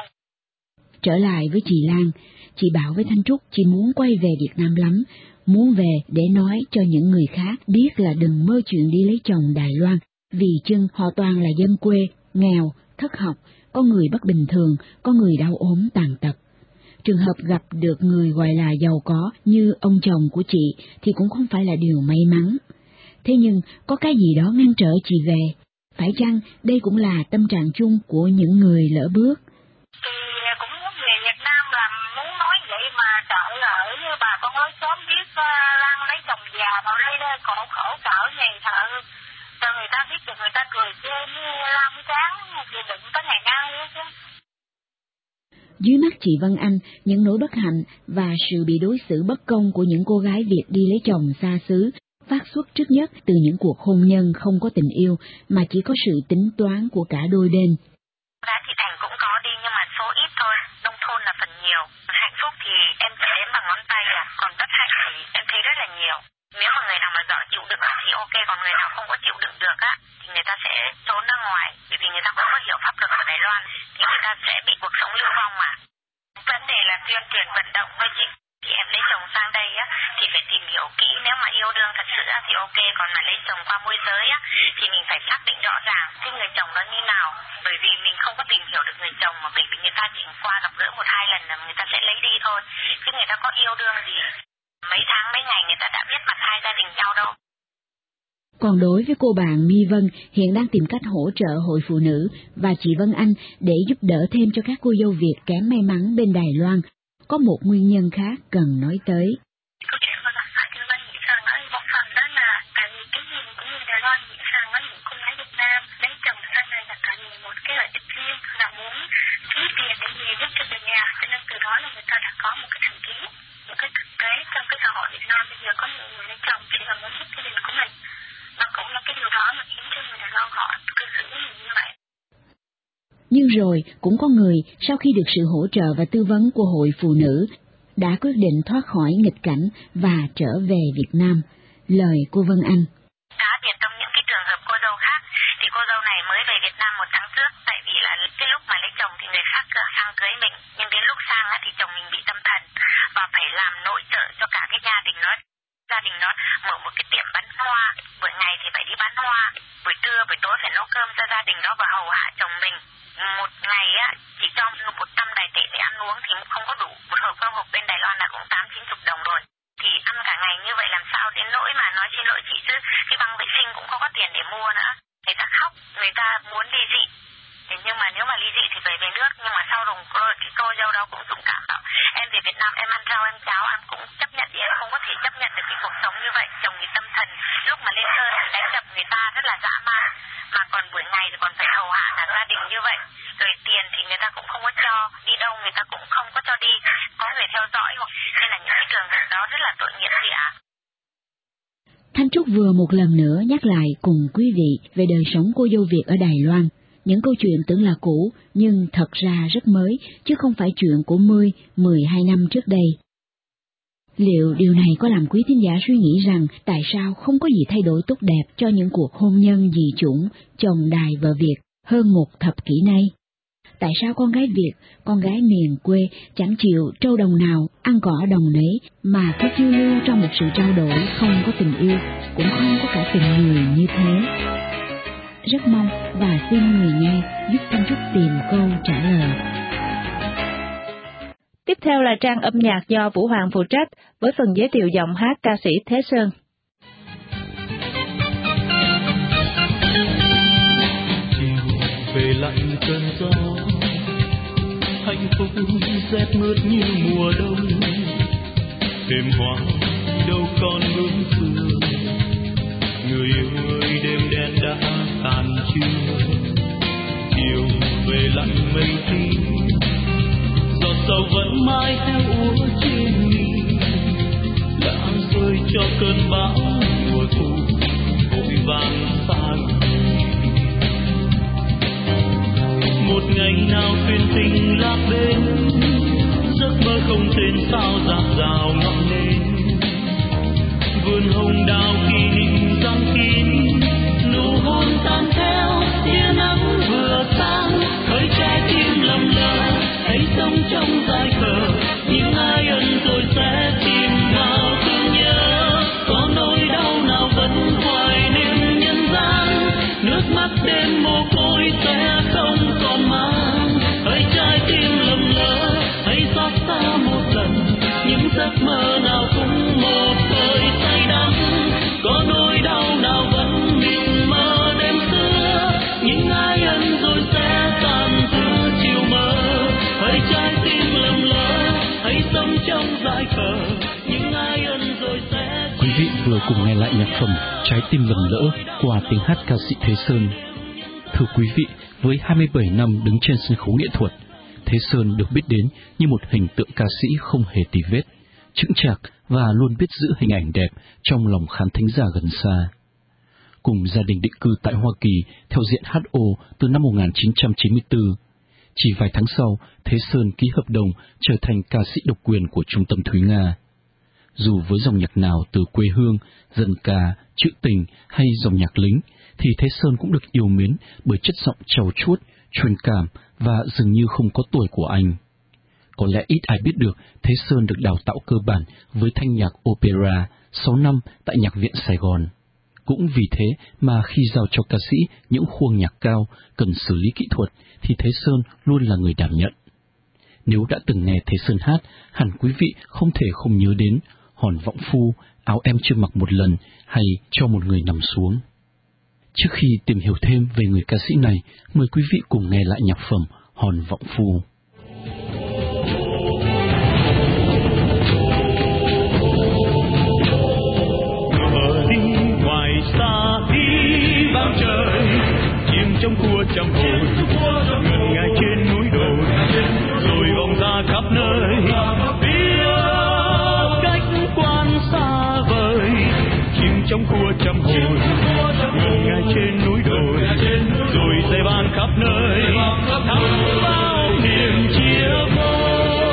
Trở lại với chị Lan, chị bảo với Thanh Trúc chị muốn quay về Việt Nam lắm, muốn về để nói cho những người khác biết là đừng mơ chuyện đi lấy chồng Đài Loan, vì chân họ toàn là dân quê, nghèo, thất học, có người bất bình thường, có người đau ốm tàn tật. Trường hợp gặp được người gọi là giàu có như ông chồng của chị thì cũng không phải là điều may mắn. Thế nhưng có cái gì đó ngăn trở chị về, phải chăng đây cũng là tâm trạng chung của những người lỡ bước? Thì cũng muốn về Việt Nam là muốn nói vậy mà sợ lỡ như bà con nói sớm biết uh, Lan lấy chồng già vào đây đây khổ khổ sở này thợ, rồi người ta biết được người ta cười chê như Lan chán thì đừng có ngày nay nữa chứ. Dưới mắt chị Vân Anh, những nỗi bất hạnh và sự bị đối xử bất công của những cô gái Việt đi lấy chồng xa xứ phát xuất trước nhất từ những cuộc hôn nhân không có tình yêu mà chỉ có sự tính toán của cả đôi bên. Ra thì thành cũng có đi nhưng mà số ít thôi, nông thôn là phần nhiều. Hạnh phúc thì em chỉ đếm bằng ngón tay à, còn bất hạnh thì em thấy rất là nhiều. Nếu mà người nào mà giỏi chịu đựng thì ok, còn người nào không có chịu đựng được á thì người ta sẽ trốn ra ngoài, bởi vì người ta không có hiểu pháp luật ở Đài Loan thì người ta sẽ bị cuộc sống lưu vong mà. Vấn đề là tuyên truyền vận động thôi chị. Thì em lấy chồng sang đây á thì phải tìm hiểu kỹ, nếu mà yêu đương thật sự á thì ok, còn mà lấy chồng qua môi giới á thì mình phải xác định rõ ràng cái người chồng nó như nào, bởi vì mình không có tìm hiểu được người chồng mà bởi vì người ta chỉ qua gặp gỡ một hai lần là người ta sẽ lấy đi thôi, chứ người ta có yêu đương gì mấy tháng mấy ngày người ta đã biết mặt hai gia đình nhau đâu. Còn đối với cô bạn My Vân hiện đang tìm cách hỗ trợ Hội Phụ Nữ và chị Vân Anh để giúp đỡ thêm cho các cô dâu Việt kém may mắn bên Đài Loan, có một nguyên nhân khác cần nói tới. Câu chuyện mà gặp phải Vân nghĩ rằng ở một phần đó là tại vì cái nhìn của người Đài Loan nghĩ rằng có những cô gái Việt Nam lấy chồng sang này là tại vì một cái lợi ích riêng là muốn kiếm tiền để về giúp cho người nhà, cho nên từ đó là người ta đã có một cái thành kiến, một cái thực tế trong cái xã hội Việt Nam bây giờ có nhiều người lấy chồng chỉ là muốn giúp gia đình của mình. Và cũng là cái điều đó mà khiến cho người Đài Loan họ cư xử với mình như vậy. Nhưng rồi cũng có người sau khi được sự hỗ trợ và tư vấn của Hội Phụ Nữ đã quyết định thoát khỏi nghịch cảnh và trở về Việt Nam. Lời cô Vân Anh. Cá biệt trong những cái trường hợp cô dâu khác thì cô dâu này mới về Việt Nam một tháng trước, tại vì là cái lúc mà lấy chồng thì người khác sang cưới mình, nhưng đến lúc sang thì chồng mình bị tâm thần và phải làm nội trợ cho cả cái gia đình nó. Gia đình nó mở một cái tiệm bán hoa, buổi ngày thì phải đi bán hoa, buổi trưa buổi tối phải nấu cơm cho gia đình đó và hầu hạ chồng mình. Một ngày á chỉ cho một trăm đài tệ để ăn uống thì cũng không có đủ, một hộp cơm hộp bên Đài Loan là cũng tám chín chục đồng rồi. Thì ăn cả ngày như vậy làm sao đến nỗi mà nói xin lỗi chị chứ cái băng vệ sinh cũng không có tiền để mua nữa. Người ta khóc, người ta muốn ly dị. Nhưng mà nếu mà ly dị thì phải về nước, nhưng mà sau đồng cái cô dâu đó cũng dũng cảm bảo em về Việt Nam em ăn rau em cháo em cũng chấp nhận, em không có thể chấp nhận được cái cuộc sống như vậy. Chồng thì tâm thần, lúc mà lên cơn thì đánh đập người ta rất là dã man, mà còn buổi ngày thì còn phải hầu hạ cả gia đình như vậy, rồi tiền thì người ta cũng không có cho, đi đâu người ta cũng không có cho đi, có người theo dõi, nên là những cái trường hợp đó rất là tội nghiệp chị ạ. Thanh Trúc vừa một lần nữa nhắc lại cùng quý vị về đời sống cô dâu Việt ở Đài Loan. Những câu chuyện tưởng là cũ nhưng thật ra rất mới, chứ không phải chuyện của mười, mười hai năm trước đây. Liệu điều này có làm quý thính giả suy nghĩ rằng tại sao không có gì thay đổi tốt đẹp cho những cuộc hôn nhân dị chủng, chồng đài vợ Việt hơn một thập kỷ nay? Tại sao con gái Việt, con gái miền quê chẳng chịu trâu đồng nào, ăn cỏ đồng nấy, mà cứ phiêu lưu trong một sự trao đổi không có tình yêu, cũng không có cả tình người như thế? Rất mong và xin người nghe giúp Thanh Trúc tìm câu trả lời. Tiếp theo là trang âm nhạc do Vũ Hoàng phụ trách với phần giới thiệu giọng hát ca sĩ Thế Sơn. Chiều về lạnh cơn gió, hạnh phúc rét mướt như mùa đông, đêm hoa đâu còn bướm sương, người yêu ơi đêm đen đã tàn chưa. Chiều về lạnh mây tím, giọt sầu vẫn mãi theo úa trên mi, đã rơi cho cơn bão mùa thu vội vàng xa đi. Một ngày nào thuyền tình lạc đến, giấc mơ không tên sao dạt dào ngọn lên, vườn hồng đào kỳ hình răng kín, nụ hôn tan theo tia nắng vừa sáng, hơi trái tim lầm lỡ hãy sống trong dài khờ, những ai ân rồi sẽ tìm vào thương nhớ, có nỗi đau nào vẫn hoài niệm nhân gian, nước mắt đêm mồ côi sẽ không còn mang, hãy trái tim lầm lỡ hãy xót xa một lần, những giấc mơ nào cũng một thời say đắm, có nỗi đau nào vẫn mịn mờ đêm xưa, những ai ân rồi sẽ tàn thứ chiều mơ, hãy trái tim lầm lỡ hãy sống trong dại khờ, những ai ân rồi sẽ. Quý vị vừa cùng nghe lại nhạc phẩm Trái tim lầm lỡ qua tiếng hát ca sĩ Thế Sơn. Thưa quý vị, với hai mươi bảy năm đứng trên sân khấu nghệ thuật, Thế Sơn được biết đến như một hình tượng ca sĩ không hề tì vết, chững chạc và luôn biết giữ hình ảnh đẹp trong lòng khán thính giả gần xa. Cùng gia đình định cư tại Hoa Kỳ theo diện hát o từ năm một nghìn chín trăm chín mươi tư, chỉ vài tháng sau, Thế Sơn ký hợp đồng trở thành ca sĩ độc quyền của Trung tâm Thúy Nga. Dù với dòng nhạc nào từ quê hương, dân ca, trữ tình hay dòng nhạc lính, thì Thế Sơn cũng được yêu mến bởi chất giọng trau chuốt, truyền cảm và dường như không có tuổi của anh. Có lẽ ít ai biết được Thế Sơn được đào tạo cơ bản với thanh nhạc opera sáu năm tại Nhạc viện Sài Gòn. Cũng vì thế mà khi giao cho ca sĩ những khuôn nhạc cao cần xử lý kỹ thuật thì Thế Sơn luôn là người đảm nhận. Nếu đã từng nghe Thế Sơn hát, hẳn quý vị không thể không nhớ đến Hòn Vọng Phu, Áo Em Chưa Mặc Một Lần hay Cho Một Người Nằm Xuống. Trước khi tìm hiểu thêm về người ca sĩ này, mời quý vị cùng nghe lại nhạc phẩm Hòn Vọng Phu. Trong cua trăm hồi ngần ngại trên núi đồi, rồi vòng ra khắp nơi phía cách quan xa vời. Chim trong cua trăm hồi ngần ngại trên núi đồi, rồi dày ban khắp nơi thắm bao niềm chia vơi.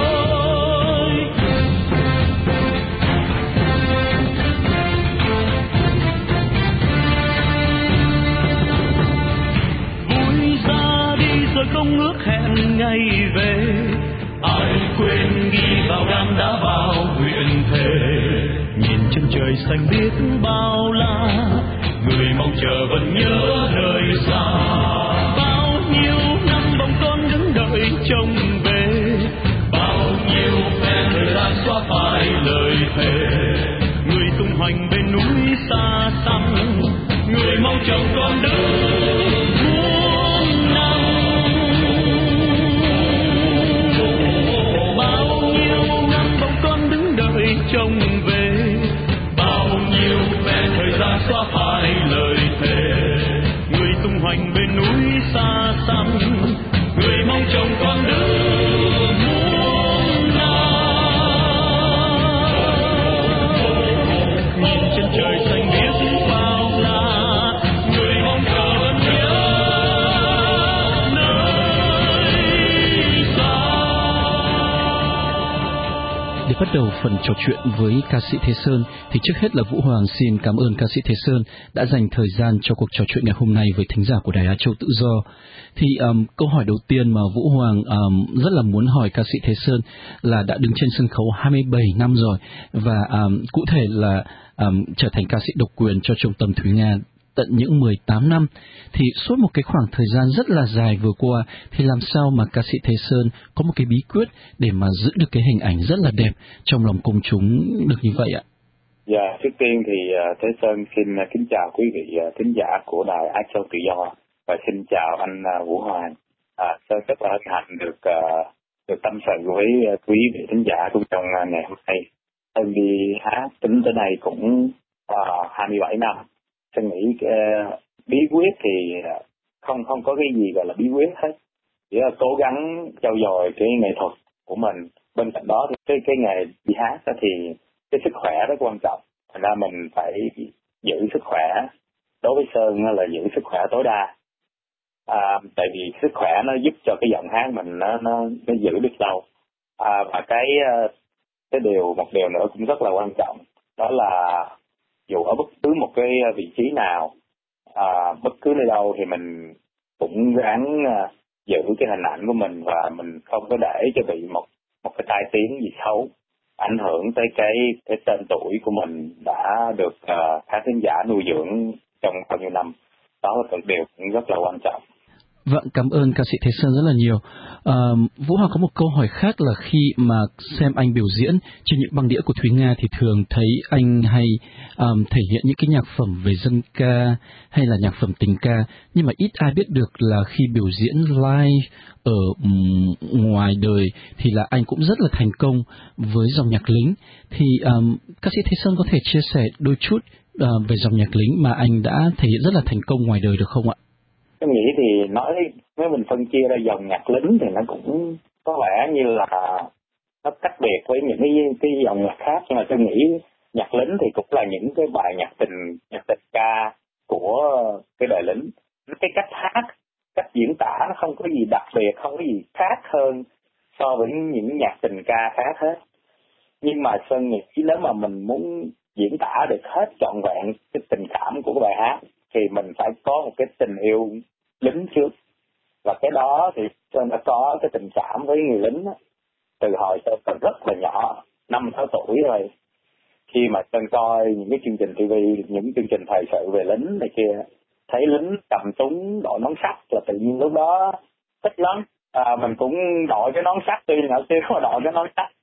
Không ước hẹn ngày về, ai quên ghi vào gan đã bao nguyện thề. Nhìn chân trời xanh biết bao la, người mong chờ vẫn nhớ nơi xa. Bao nhiêu năm bóng con đứng đợi trông về, bao nhiêu phen thời gian xóa phai lời thề. Người tung hoành bên núi xa xăm, người mong chồng con đứng. Trông về bao nhiêu phen thời gian xóa phai lời thề. Người tung hoành bên núi xa xăm, người mong chồng con đứng muôn năm. Nhìn chân trời xanh biết bao la, người mong chờ vẫn nhớ nơi xa. Để bắt đầu phần trò chuyện với ca sĩ Thế Sơn thì trước hết là Vũ Hoàng xin cảm ơn ca sĩ Thế Sơn đã dành thời gian cho cuộc trò chuyện ngày hôm nay với thính giả của Đài Á Châu Tự Do. Thì um, câu hỏi đầu tiên mà Vũ Hoàng um, rất là muốn hỏi ca sĩ Thế Sơn là đã đứng trên sân khấu hai mươi bảy năm rồi và um, cụ thể là um, trở thành ca sĩ độc quyền cho Trung tâm Thúy Nga tận những mười tám năm, thì suốt một cái khoảng thời gian rất là dài vừa qua thì làm sao mà ca sĩ Thế Sơn có một cái bí quyết để mà giữ được cái hình ảnh rất là đẹp trong lòng công chúng được như vậy ạ? Dạ, trước tiên thì uh, Thế Sơn xin uh, kính chào quý vị uh, thính giả của Đài Á Châu Tự Do và xin chào anh uh, Vũ Hoàng. À, Sơn rất là hân hạnh được uh, được tâm sự với uh, quý vị thính giả cũng trong uh, ngày hôm nay. Sơn đi hát tính tới nay cũng uh, hai mươi bảy năm. Sơn nghĩ uh, bí quyết thì uh, không không có cái gì gọi là bí quyết hết, chỉ là cố gắng trau dồi cái nghệ thuật của mình. Bên cạnh đó thì cái cái nghề đi hát đó thì cái sức khỏe rất quan trọng, thành ra mình phải giữ sức khỏe. Đối với Sơn là giữ sức khỏe tối đa, à, tại vì sức khỏe nó giúp cho cái giọng hát mình nó nó, nó giữ được lâu. À, và cái cái điều một điều nữa cũng rất là quan trọng, đó là dù ở bất cứ một cái vị trí nào, à, bất cứ nơi đâu thì mình cũng gắng giữ cái hình ảnh của mình và mình không có để cho bị một một cái tai tiếng gì xấu ảnh hưởng tới cái cái tên tuổi của mình đã được uh, khán thính giả nuôi dưỡng trong bao nhiêu năm. Đó là một điều cũng rất là quan trọng. Vâng, cảm ơn ca sĩ Thế Sơn rất là nhiều. À, Vũ Hoàng có một câu hỏi khác là khi mà xem anh biểu diễn trên những băng đĩa của Thúy Nga thì thường thấy anh hay um, thể hiện những cái nhạc phẩm về dân ca hay là nhạc phẩm tình ca, nhưng mà ít ai biết được là khi biểu diễn live ở um, ngoài đời thì là anh cũng rất là thành công với dòng nhạc lính. Thì um, ca sĩ Thế Sơn có thể chia sẻ đôi chút uh, về dòng nhạc lính mà anh đã thể hiện rất là thành công ngoài đời được không ạ? Tôi nghĩ thì nói nếu mình phân chia ra dòng nhạc lính thì nó cũng có vẻ như là nó cách biệt với những cái cái dòng nhạc khác, nhưng mà tôi nghĩ nhạc lính thì cũng là những cái bài nhạc tình nhạc tình ca của cái đời lính. Cái cách hát, cách diễn tả nó không có gì đặc biệt, không có gì khác hơn so với những nhạc tình ca khác hết. Nhưng mà Sơn nghĩ nếu mà mình muốn diễn tả được hết trọn vẹn cái tình cảm của cái bài hát thì mình phải có một cái tình yêu lính trước, và cái đó thì Sơn đã có cái tình cảm với người lính đó, từ hồi Sơn còn rất là nhỏ, năm sáu tuổi rồi. Khi mà Sơn coi những cái chương trình ti vi, những chương trình thời sự về lính này kia, thấy lính cầm súng đội nón sắt là tự nhiên lúc đó thích lắm. À, mình cũng đội cái nón sắt, tuy nhỏ xíu mà đội cái nón sắt.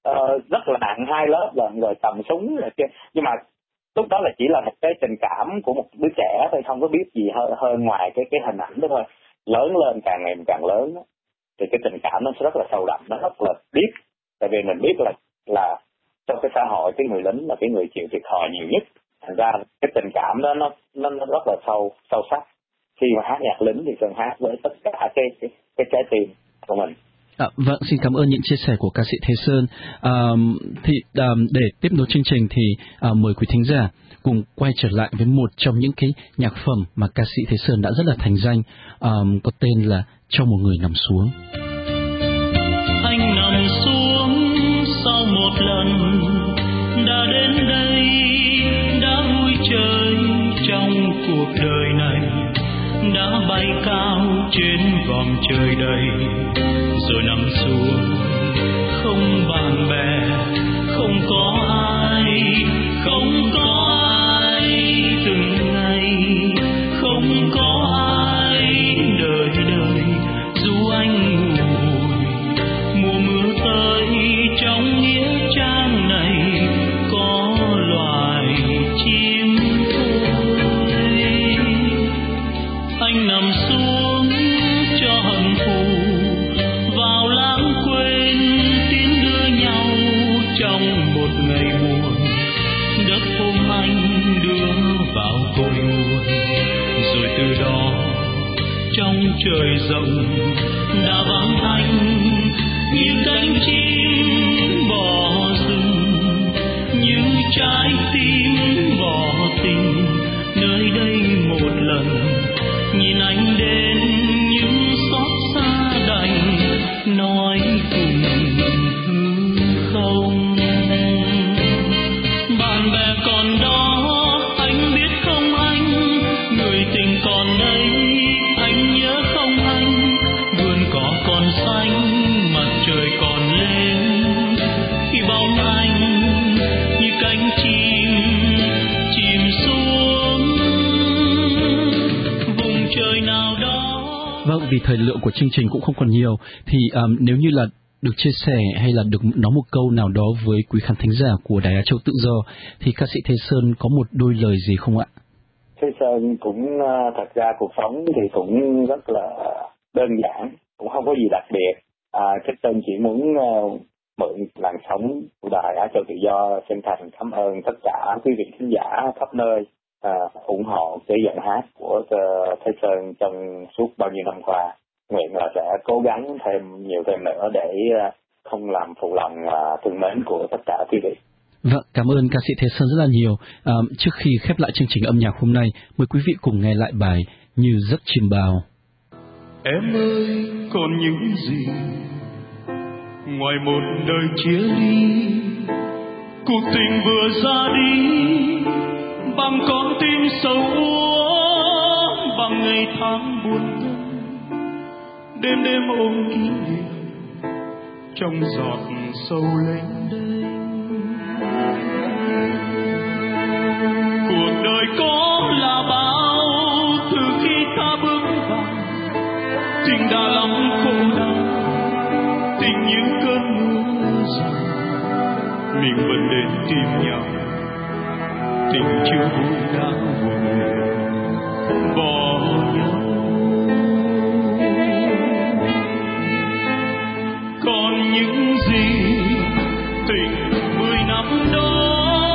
uh, rất là nặng, hai lớp lần rồi cầm súng rồi kia. Nhưng mà lúc đó là chỉ là một cái tình cảm của một đứa trẻ thôi, không có biết gì hơn, hơn ngoài cái cái hình ảnh đó thôi. Lớn lên càng ngày càng lớn đó, thì cái tình cảm nó sẽ rất là sâu đậm, nó rất là deep. Tại vì mình biết là là trong cái xã hội cái người lính là cái người chịu thiệt thòi nhiều nhất. Thành ra cái tình cảm đó nó nó, nó rất là sâu sâu sắc. Khi mà hát nhạc lính thì Sơn hát với tất cả cái cái cái trái tim của mình. À, vâng, xin cảm ơn những chia sẻ của ca sĩ Thế Sơn. À, thì à, để tiếp nối chương trình thì à, mời quý thính giả cùng quay trở lại với một trong những cái nhạc phẩm mà ca sĩ Thế Sơn đã rất là thành danh, à, có tên là Cho Một Người Nằm Xuống. Anh nằm xuống sau một lần đã đến đây, đã vui chơi trong cuộc đời này, đã bay cao trên vòng trời đầy, rồi nằm xuống không bạn bè, không có ai, không có ai từng ngày, không có ai đời đời. Dù anh ngồi mùa mưa tới trong nghĩa trang này, có loài chim thôi. Anh nằm xuống cho hận thù vào lãng quên, tiến đưa nhau trong một ngày buồn. Đất ôm anh đưa vào cội nguồn, rồi từ đó trong trời rộng đã vắng anh như cánh chim bỏ rừng, như trái tim bỏ tình. Nơi đây một lần nhìn anh đến những xót xa đành nói cùng hư không. Bạn bè còn đó anh biết không anh, người tình còn đây anh nhớ không anh. Vườn cỏ còn xanh, mặt trời còn lên, khi bóng anh như cánh chim chìm xuống vùng trời nào đó. Vâng, vì thời lượng của chương trình cũng không còn nhiều, thì um, nếu như là được chia sẻ hay là được nói một câu nào đó với quý khán thính giả của Đài Á Châu Tự Do, thì ca sĩ Thế Sơn có một đôi lời gì không ạ? Thế Sơn cũng thật ra cuộc sống thì cũng rất là đơn giản, cũng không có gì đặc biệt. À, Thế Sơn chỉ muốn uh, mượn làn sóng của Đài Á Châu Tự Do chân thành cảm ơn tất cả quý vị khán giả khắp nơi uh, ủng hộ cái giọng hát của uh, Thế Sơn trong suốt bao nhiêu năm qua. Nguyện là sẽ cố gắng thêm nhiều thêm nữa để uh, không làm phụ lòng uh, thương mến của tất cả quý vị. Vâng, cảm ơn ca sĩ Thế Sơn rất là nhiều. À, trước khi khép lại chương trình âm nhạc hôm nay, mời quý vị cùng nghe lại bài Như Giấc Chim Bao. Em ơi, còn những gì ngoài một đời chia ly, cuộc tình vừa ra đi bằng con tim sâu úa, bằng ngày tháng buồn thân, đêm đêm ôm kỷ niệm trong giọt sâu lênh đênh. Cuộc đời có là bao từ khi ta bước vào, tình đã lắm khổ đau, tình như cơn mưa rào, mình vẫn đến tìm nhau, tình chưa vui đã buồn bỏ nhau. Còn những gì tình mười năm đó,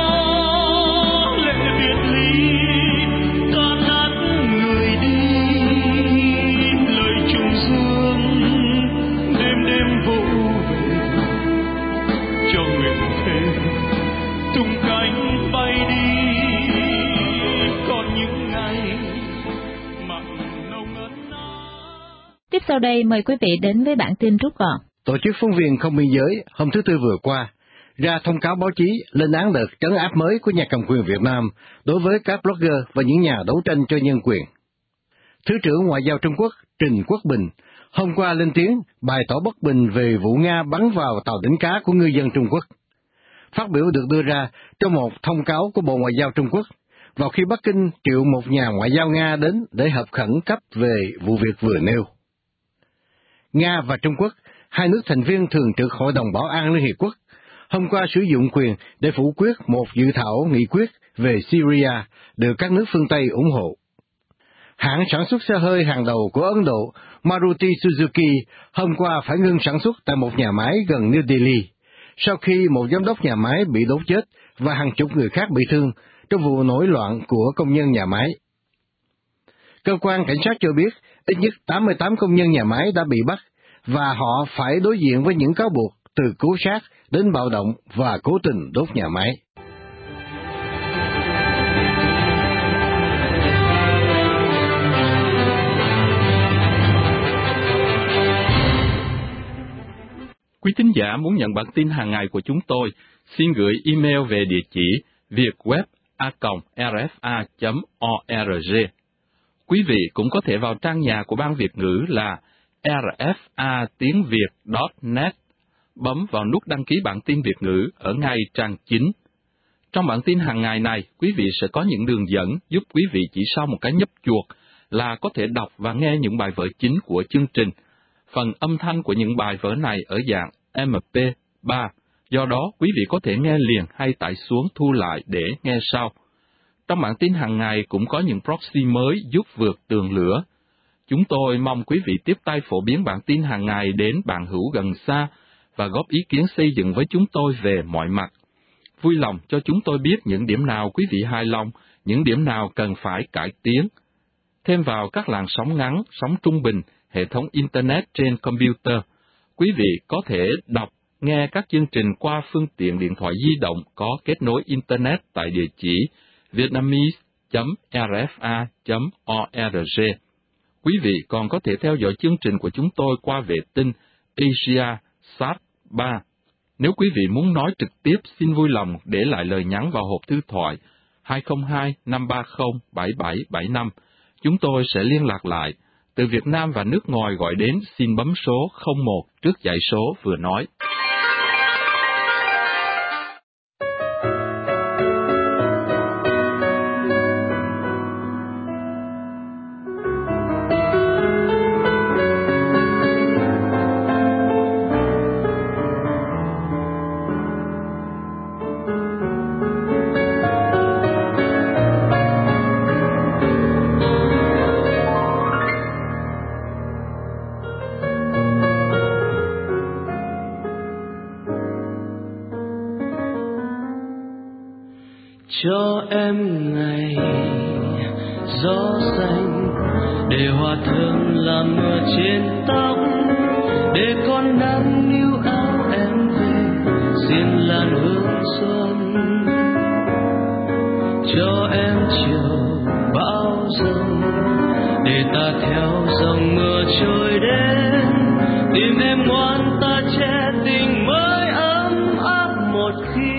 lệ biệt ly tan nát người đi, lời trùng dương đêm đêm vô về, cho nguyện thế tung cánh bay đi. Còn những ngày mặn nồng ân ái. Tiếp sau đây mời quý vị đến với bản tin rút gọn. Tổ chức Phóng viên Không Biên Giới hôm thứ Tư vừa qua ra thông cáo báo chí lên án đợt trấn áp mới của nhà cầm quyền Việt Nam đối với các blogger và những nhà đấu tranh cho nhân quyền. Thứ trưởng Ngoại giao Trung Quốc Trình Quốc Bình hôm qua lên tiếng bày tỏ bất bình về vụ Nga bắn vào tàu đánh cá của ngư dân Trung Quốc. Phát biểu được đưa ra trong một thông cáo của Bộ Ngoại giao Trung Quốc vào khi Bắc Kinh triệu một nhà ngoại giao Nga đến để họp khẩn cấp về vụ việc vừa nêu. Nga và Trung Quốc, hai nước thành viên thường trực Hội đồng Bảo an Liên Hiệp Quốc, hôm qua sử dụng quyền để phủ quyết một dự thảo nghị quyết về Syria được các nước phương Tây ủng hộ. Hãng sản xuất xe hơi hàng đầu của Ấn Độ, Maruti Suzuki, hôm qua phải ngưng sản xuất tại một nhà máy gần New Delhi, sau khi một giám đốc nhà máy bị đốt chết và hàng chục người khác bị thương trong vụ nổi loạn của công nhân nhà máy. Cơ quan cảnh sát cho biết ít nhất tám mươi tám công nhân nhà máy đã bị bắt, và họ phải đối diện với những cáo buộc từ cố sát đến bạo động và cố tình đốt nhà máy. Quý thính giả muốn nhận bản tin hàng ngày của chúng tôi, xin gửi email về địa chỉ vietweb a còng r f a chấm org. Quý vị cũng có thể vào trang nhà của Ban Việt ngữ là r f a tiếng việt chấm net, bấm vào nút đăng ký bản tin Việt ngữ ở ngay trang chính. Trong bản tin hàng ngày này, quý vị sẽ có những đường dẫn giúp quý vị chỉ sau một cái nhấp chuột là có thể đọc và nghe những bài vở chính của chương trình. Phần âm thanh của những bài vở này ở dạng em pê ba, do đó quý vị có thể nghe liền hay tải xuống thu lại để nghe sau. Trong bản tin hàng ngày cũng có những proxy mới giúp vượt tường lửa. Chúng tôi mong quý vị tiếp tay phổ biến bản tin hàng ngày đến bạn hữu gần xa và góp ý kiến xây dựng với chúng tôi về mọi mặt. Vui lòng cho chúng tôi biết những điểm nào quý vị hài lòng, những điểm nào cần phải cải tiến. Thêm vào các làn sóng ngắn, sóng trung bình, hệ thống Internet trên computer, quý vị có thể đọc, nghe các chương trình qua phương tiện điện thoại di động có kết nối Internet tại địa chỉ vietnamese chấm r f a chấm org. Quý vị còn có thể theo dõi chương trình của chúng tôi qua vệ tinh AsiaSat ba. Nếu quý vị muốn nói trực tiếp, xin vui lòng để lại lời nhắn vào hộp thư thoại hai không hai năm ba không bảy bảy bảy năm. Chúng tôi sẽ liên lạc lại. Từ Việt Nam và nước ngoài gọi đến xin bấm số không một trước dãy số vừa nói. Cho em ngày gió xanh để hoa thơm làm mưa trên tóc, để con nắng níu áo em về xiên làn hương xuân. Cho em chiều bão giông để ta theo dòng mưa trôi đến, tìm em ngoan ta che tình mới ấm áp một khi.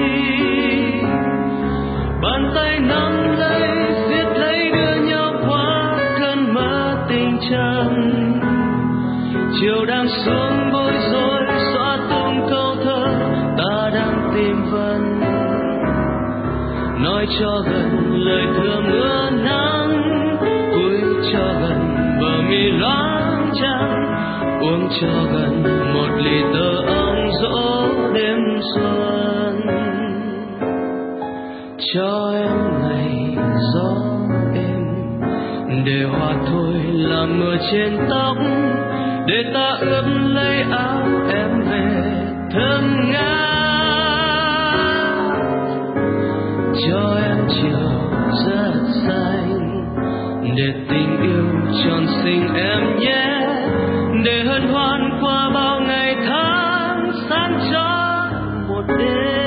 Bàn tay nắm lấy, siết lấy đưa nhau qua cơn mơ tình trần. Chiều đang xuống bối rối, xóa tung câu thơ ta đang tìm vần. Nói cho gần lời thưa mưa nắng, cúi cho gần bờ mi loáng trăng, uống cho gần một ly tơ ong dỗ đêm xuân. Cho em ngày gió êm để hoa thôi làm mưa trên tóc, để ta ướp lấy áo em về thơm ngát. Cho em chiều rất xanh để tình yêu tròn xinh em nhé, để hân hoan qua bao ngày tháng sáng cho một đêm.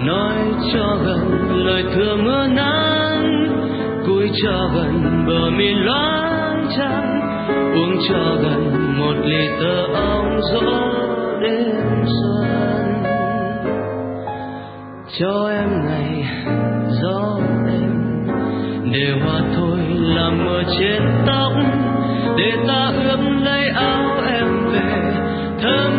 nói cho gần lời thưa mưa nắng, cúi cho gần bờ mi loáng trăng, uống cho gần một ly tơ ong gió đêm xuân, cho em ngày gió em để hoa thôi làm mưa trên tóc, để ta ướm lấy áo em về thơm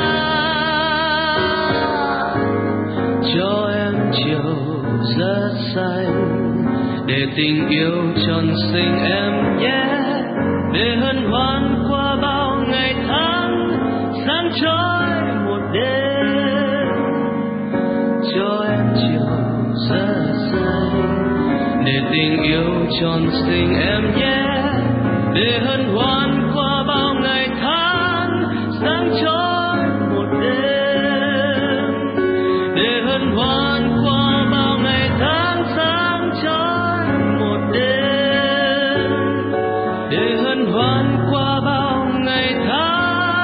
ngát, cho em chiều rất xanh để tình yêu tròn sinh em nhé, để hân hoan qua bao ngày tháng sáng chói một đêm, cho em chiều rất xanh để tình yêu tròn sinh em nhé, để hân hoan qua bao ngày tháng sáng chói một đêm, để hân hoan qua bao ngày tháng sáng chói một đêm, để hân hoan qua bao ngày tháng.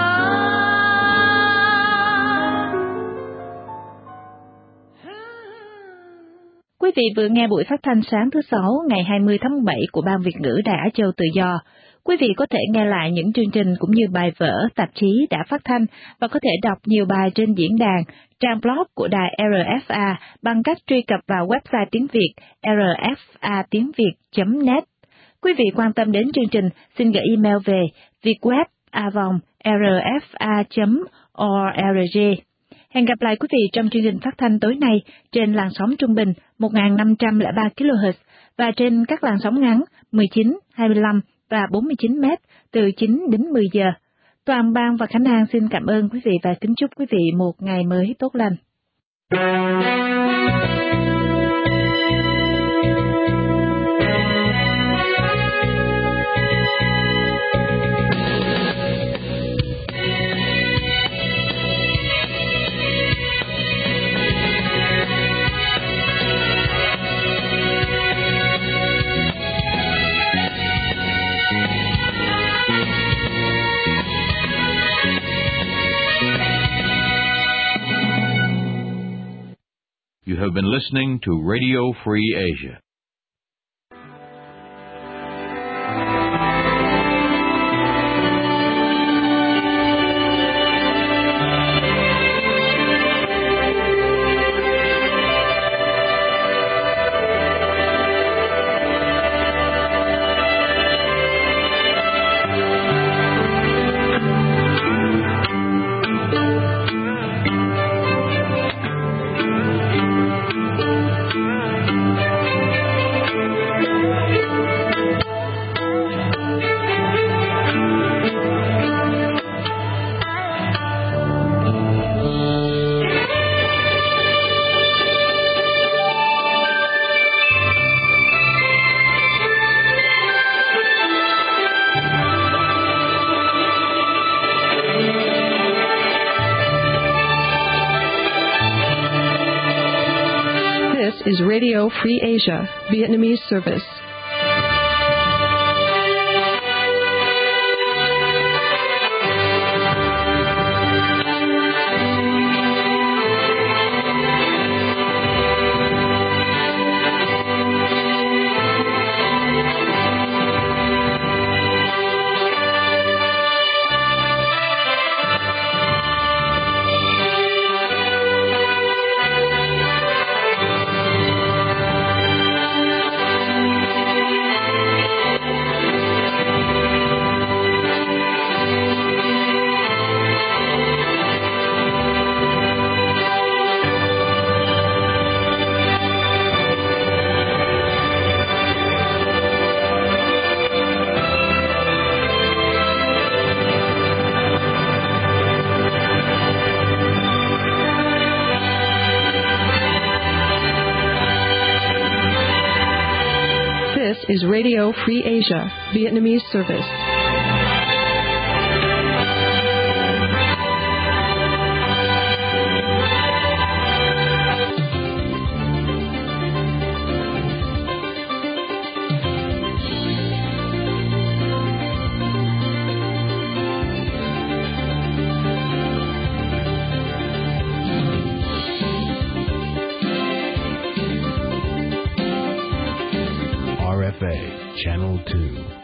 Quý vị vừa nghe buổi phát thanh sáng thứ Sáu ngày hai mươi tháng bảy của Ban Việt ngữ Đài Á Châu Tự Do. Quý vị có thể nghe lại những chương trình cũng như bài vở, tạp chí đã phát thanh và có thể đọc nhiều bài trên diễn đàn, trang blog của đài rờ ép a bằng cách truy cập vào website tiếng Việt r f a tiếng việt chấm net. Quý vị quan tâm đến chương trình, xin gửi email về vietweb a vòng r f a chấm org. Hẹn gặp lại quý vị trong chương trình phát thanh tối nay trên làn sóng trung bình một nghìn năm trăm lẻ ba ki lô héc và trên các làn sóng ngắn mười chín, hai mươi lăm và bốn mươi chín mét từ chín đến mười giờ. Toàn ban và Khánh An xin cảm ơn quý vị và kính chúc quý vị một ngày mới tốt lành. You have been listening to Radio Free Asia. Is Radio Free Asia, Vietnamese service. Is Radio Free Asia, Vietnamese service. F A, Channel two.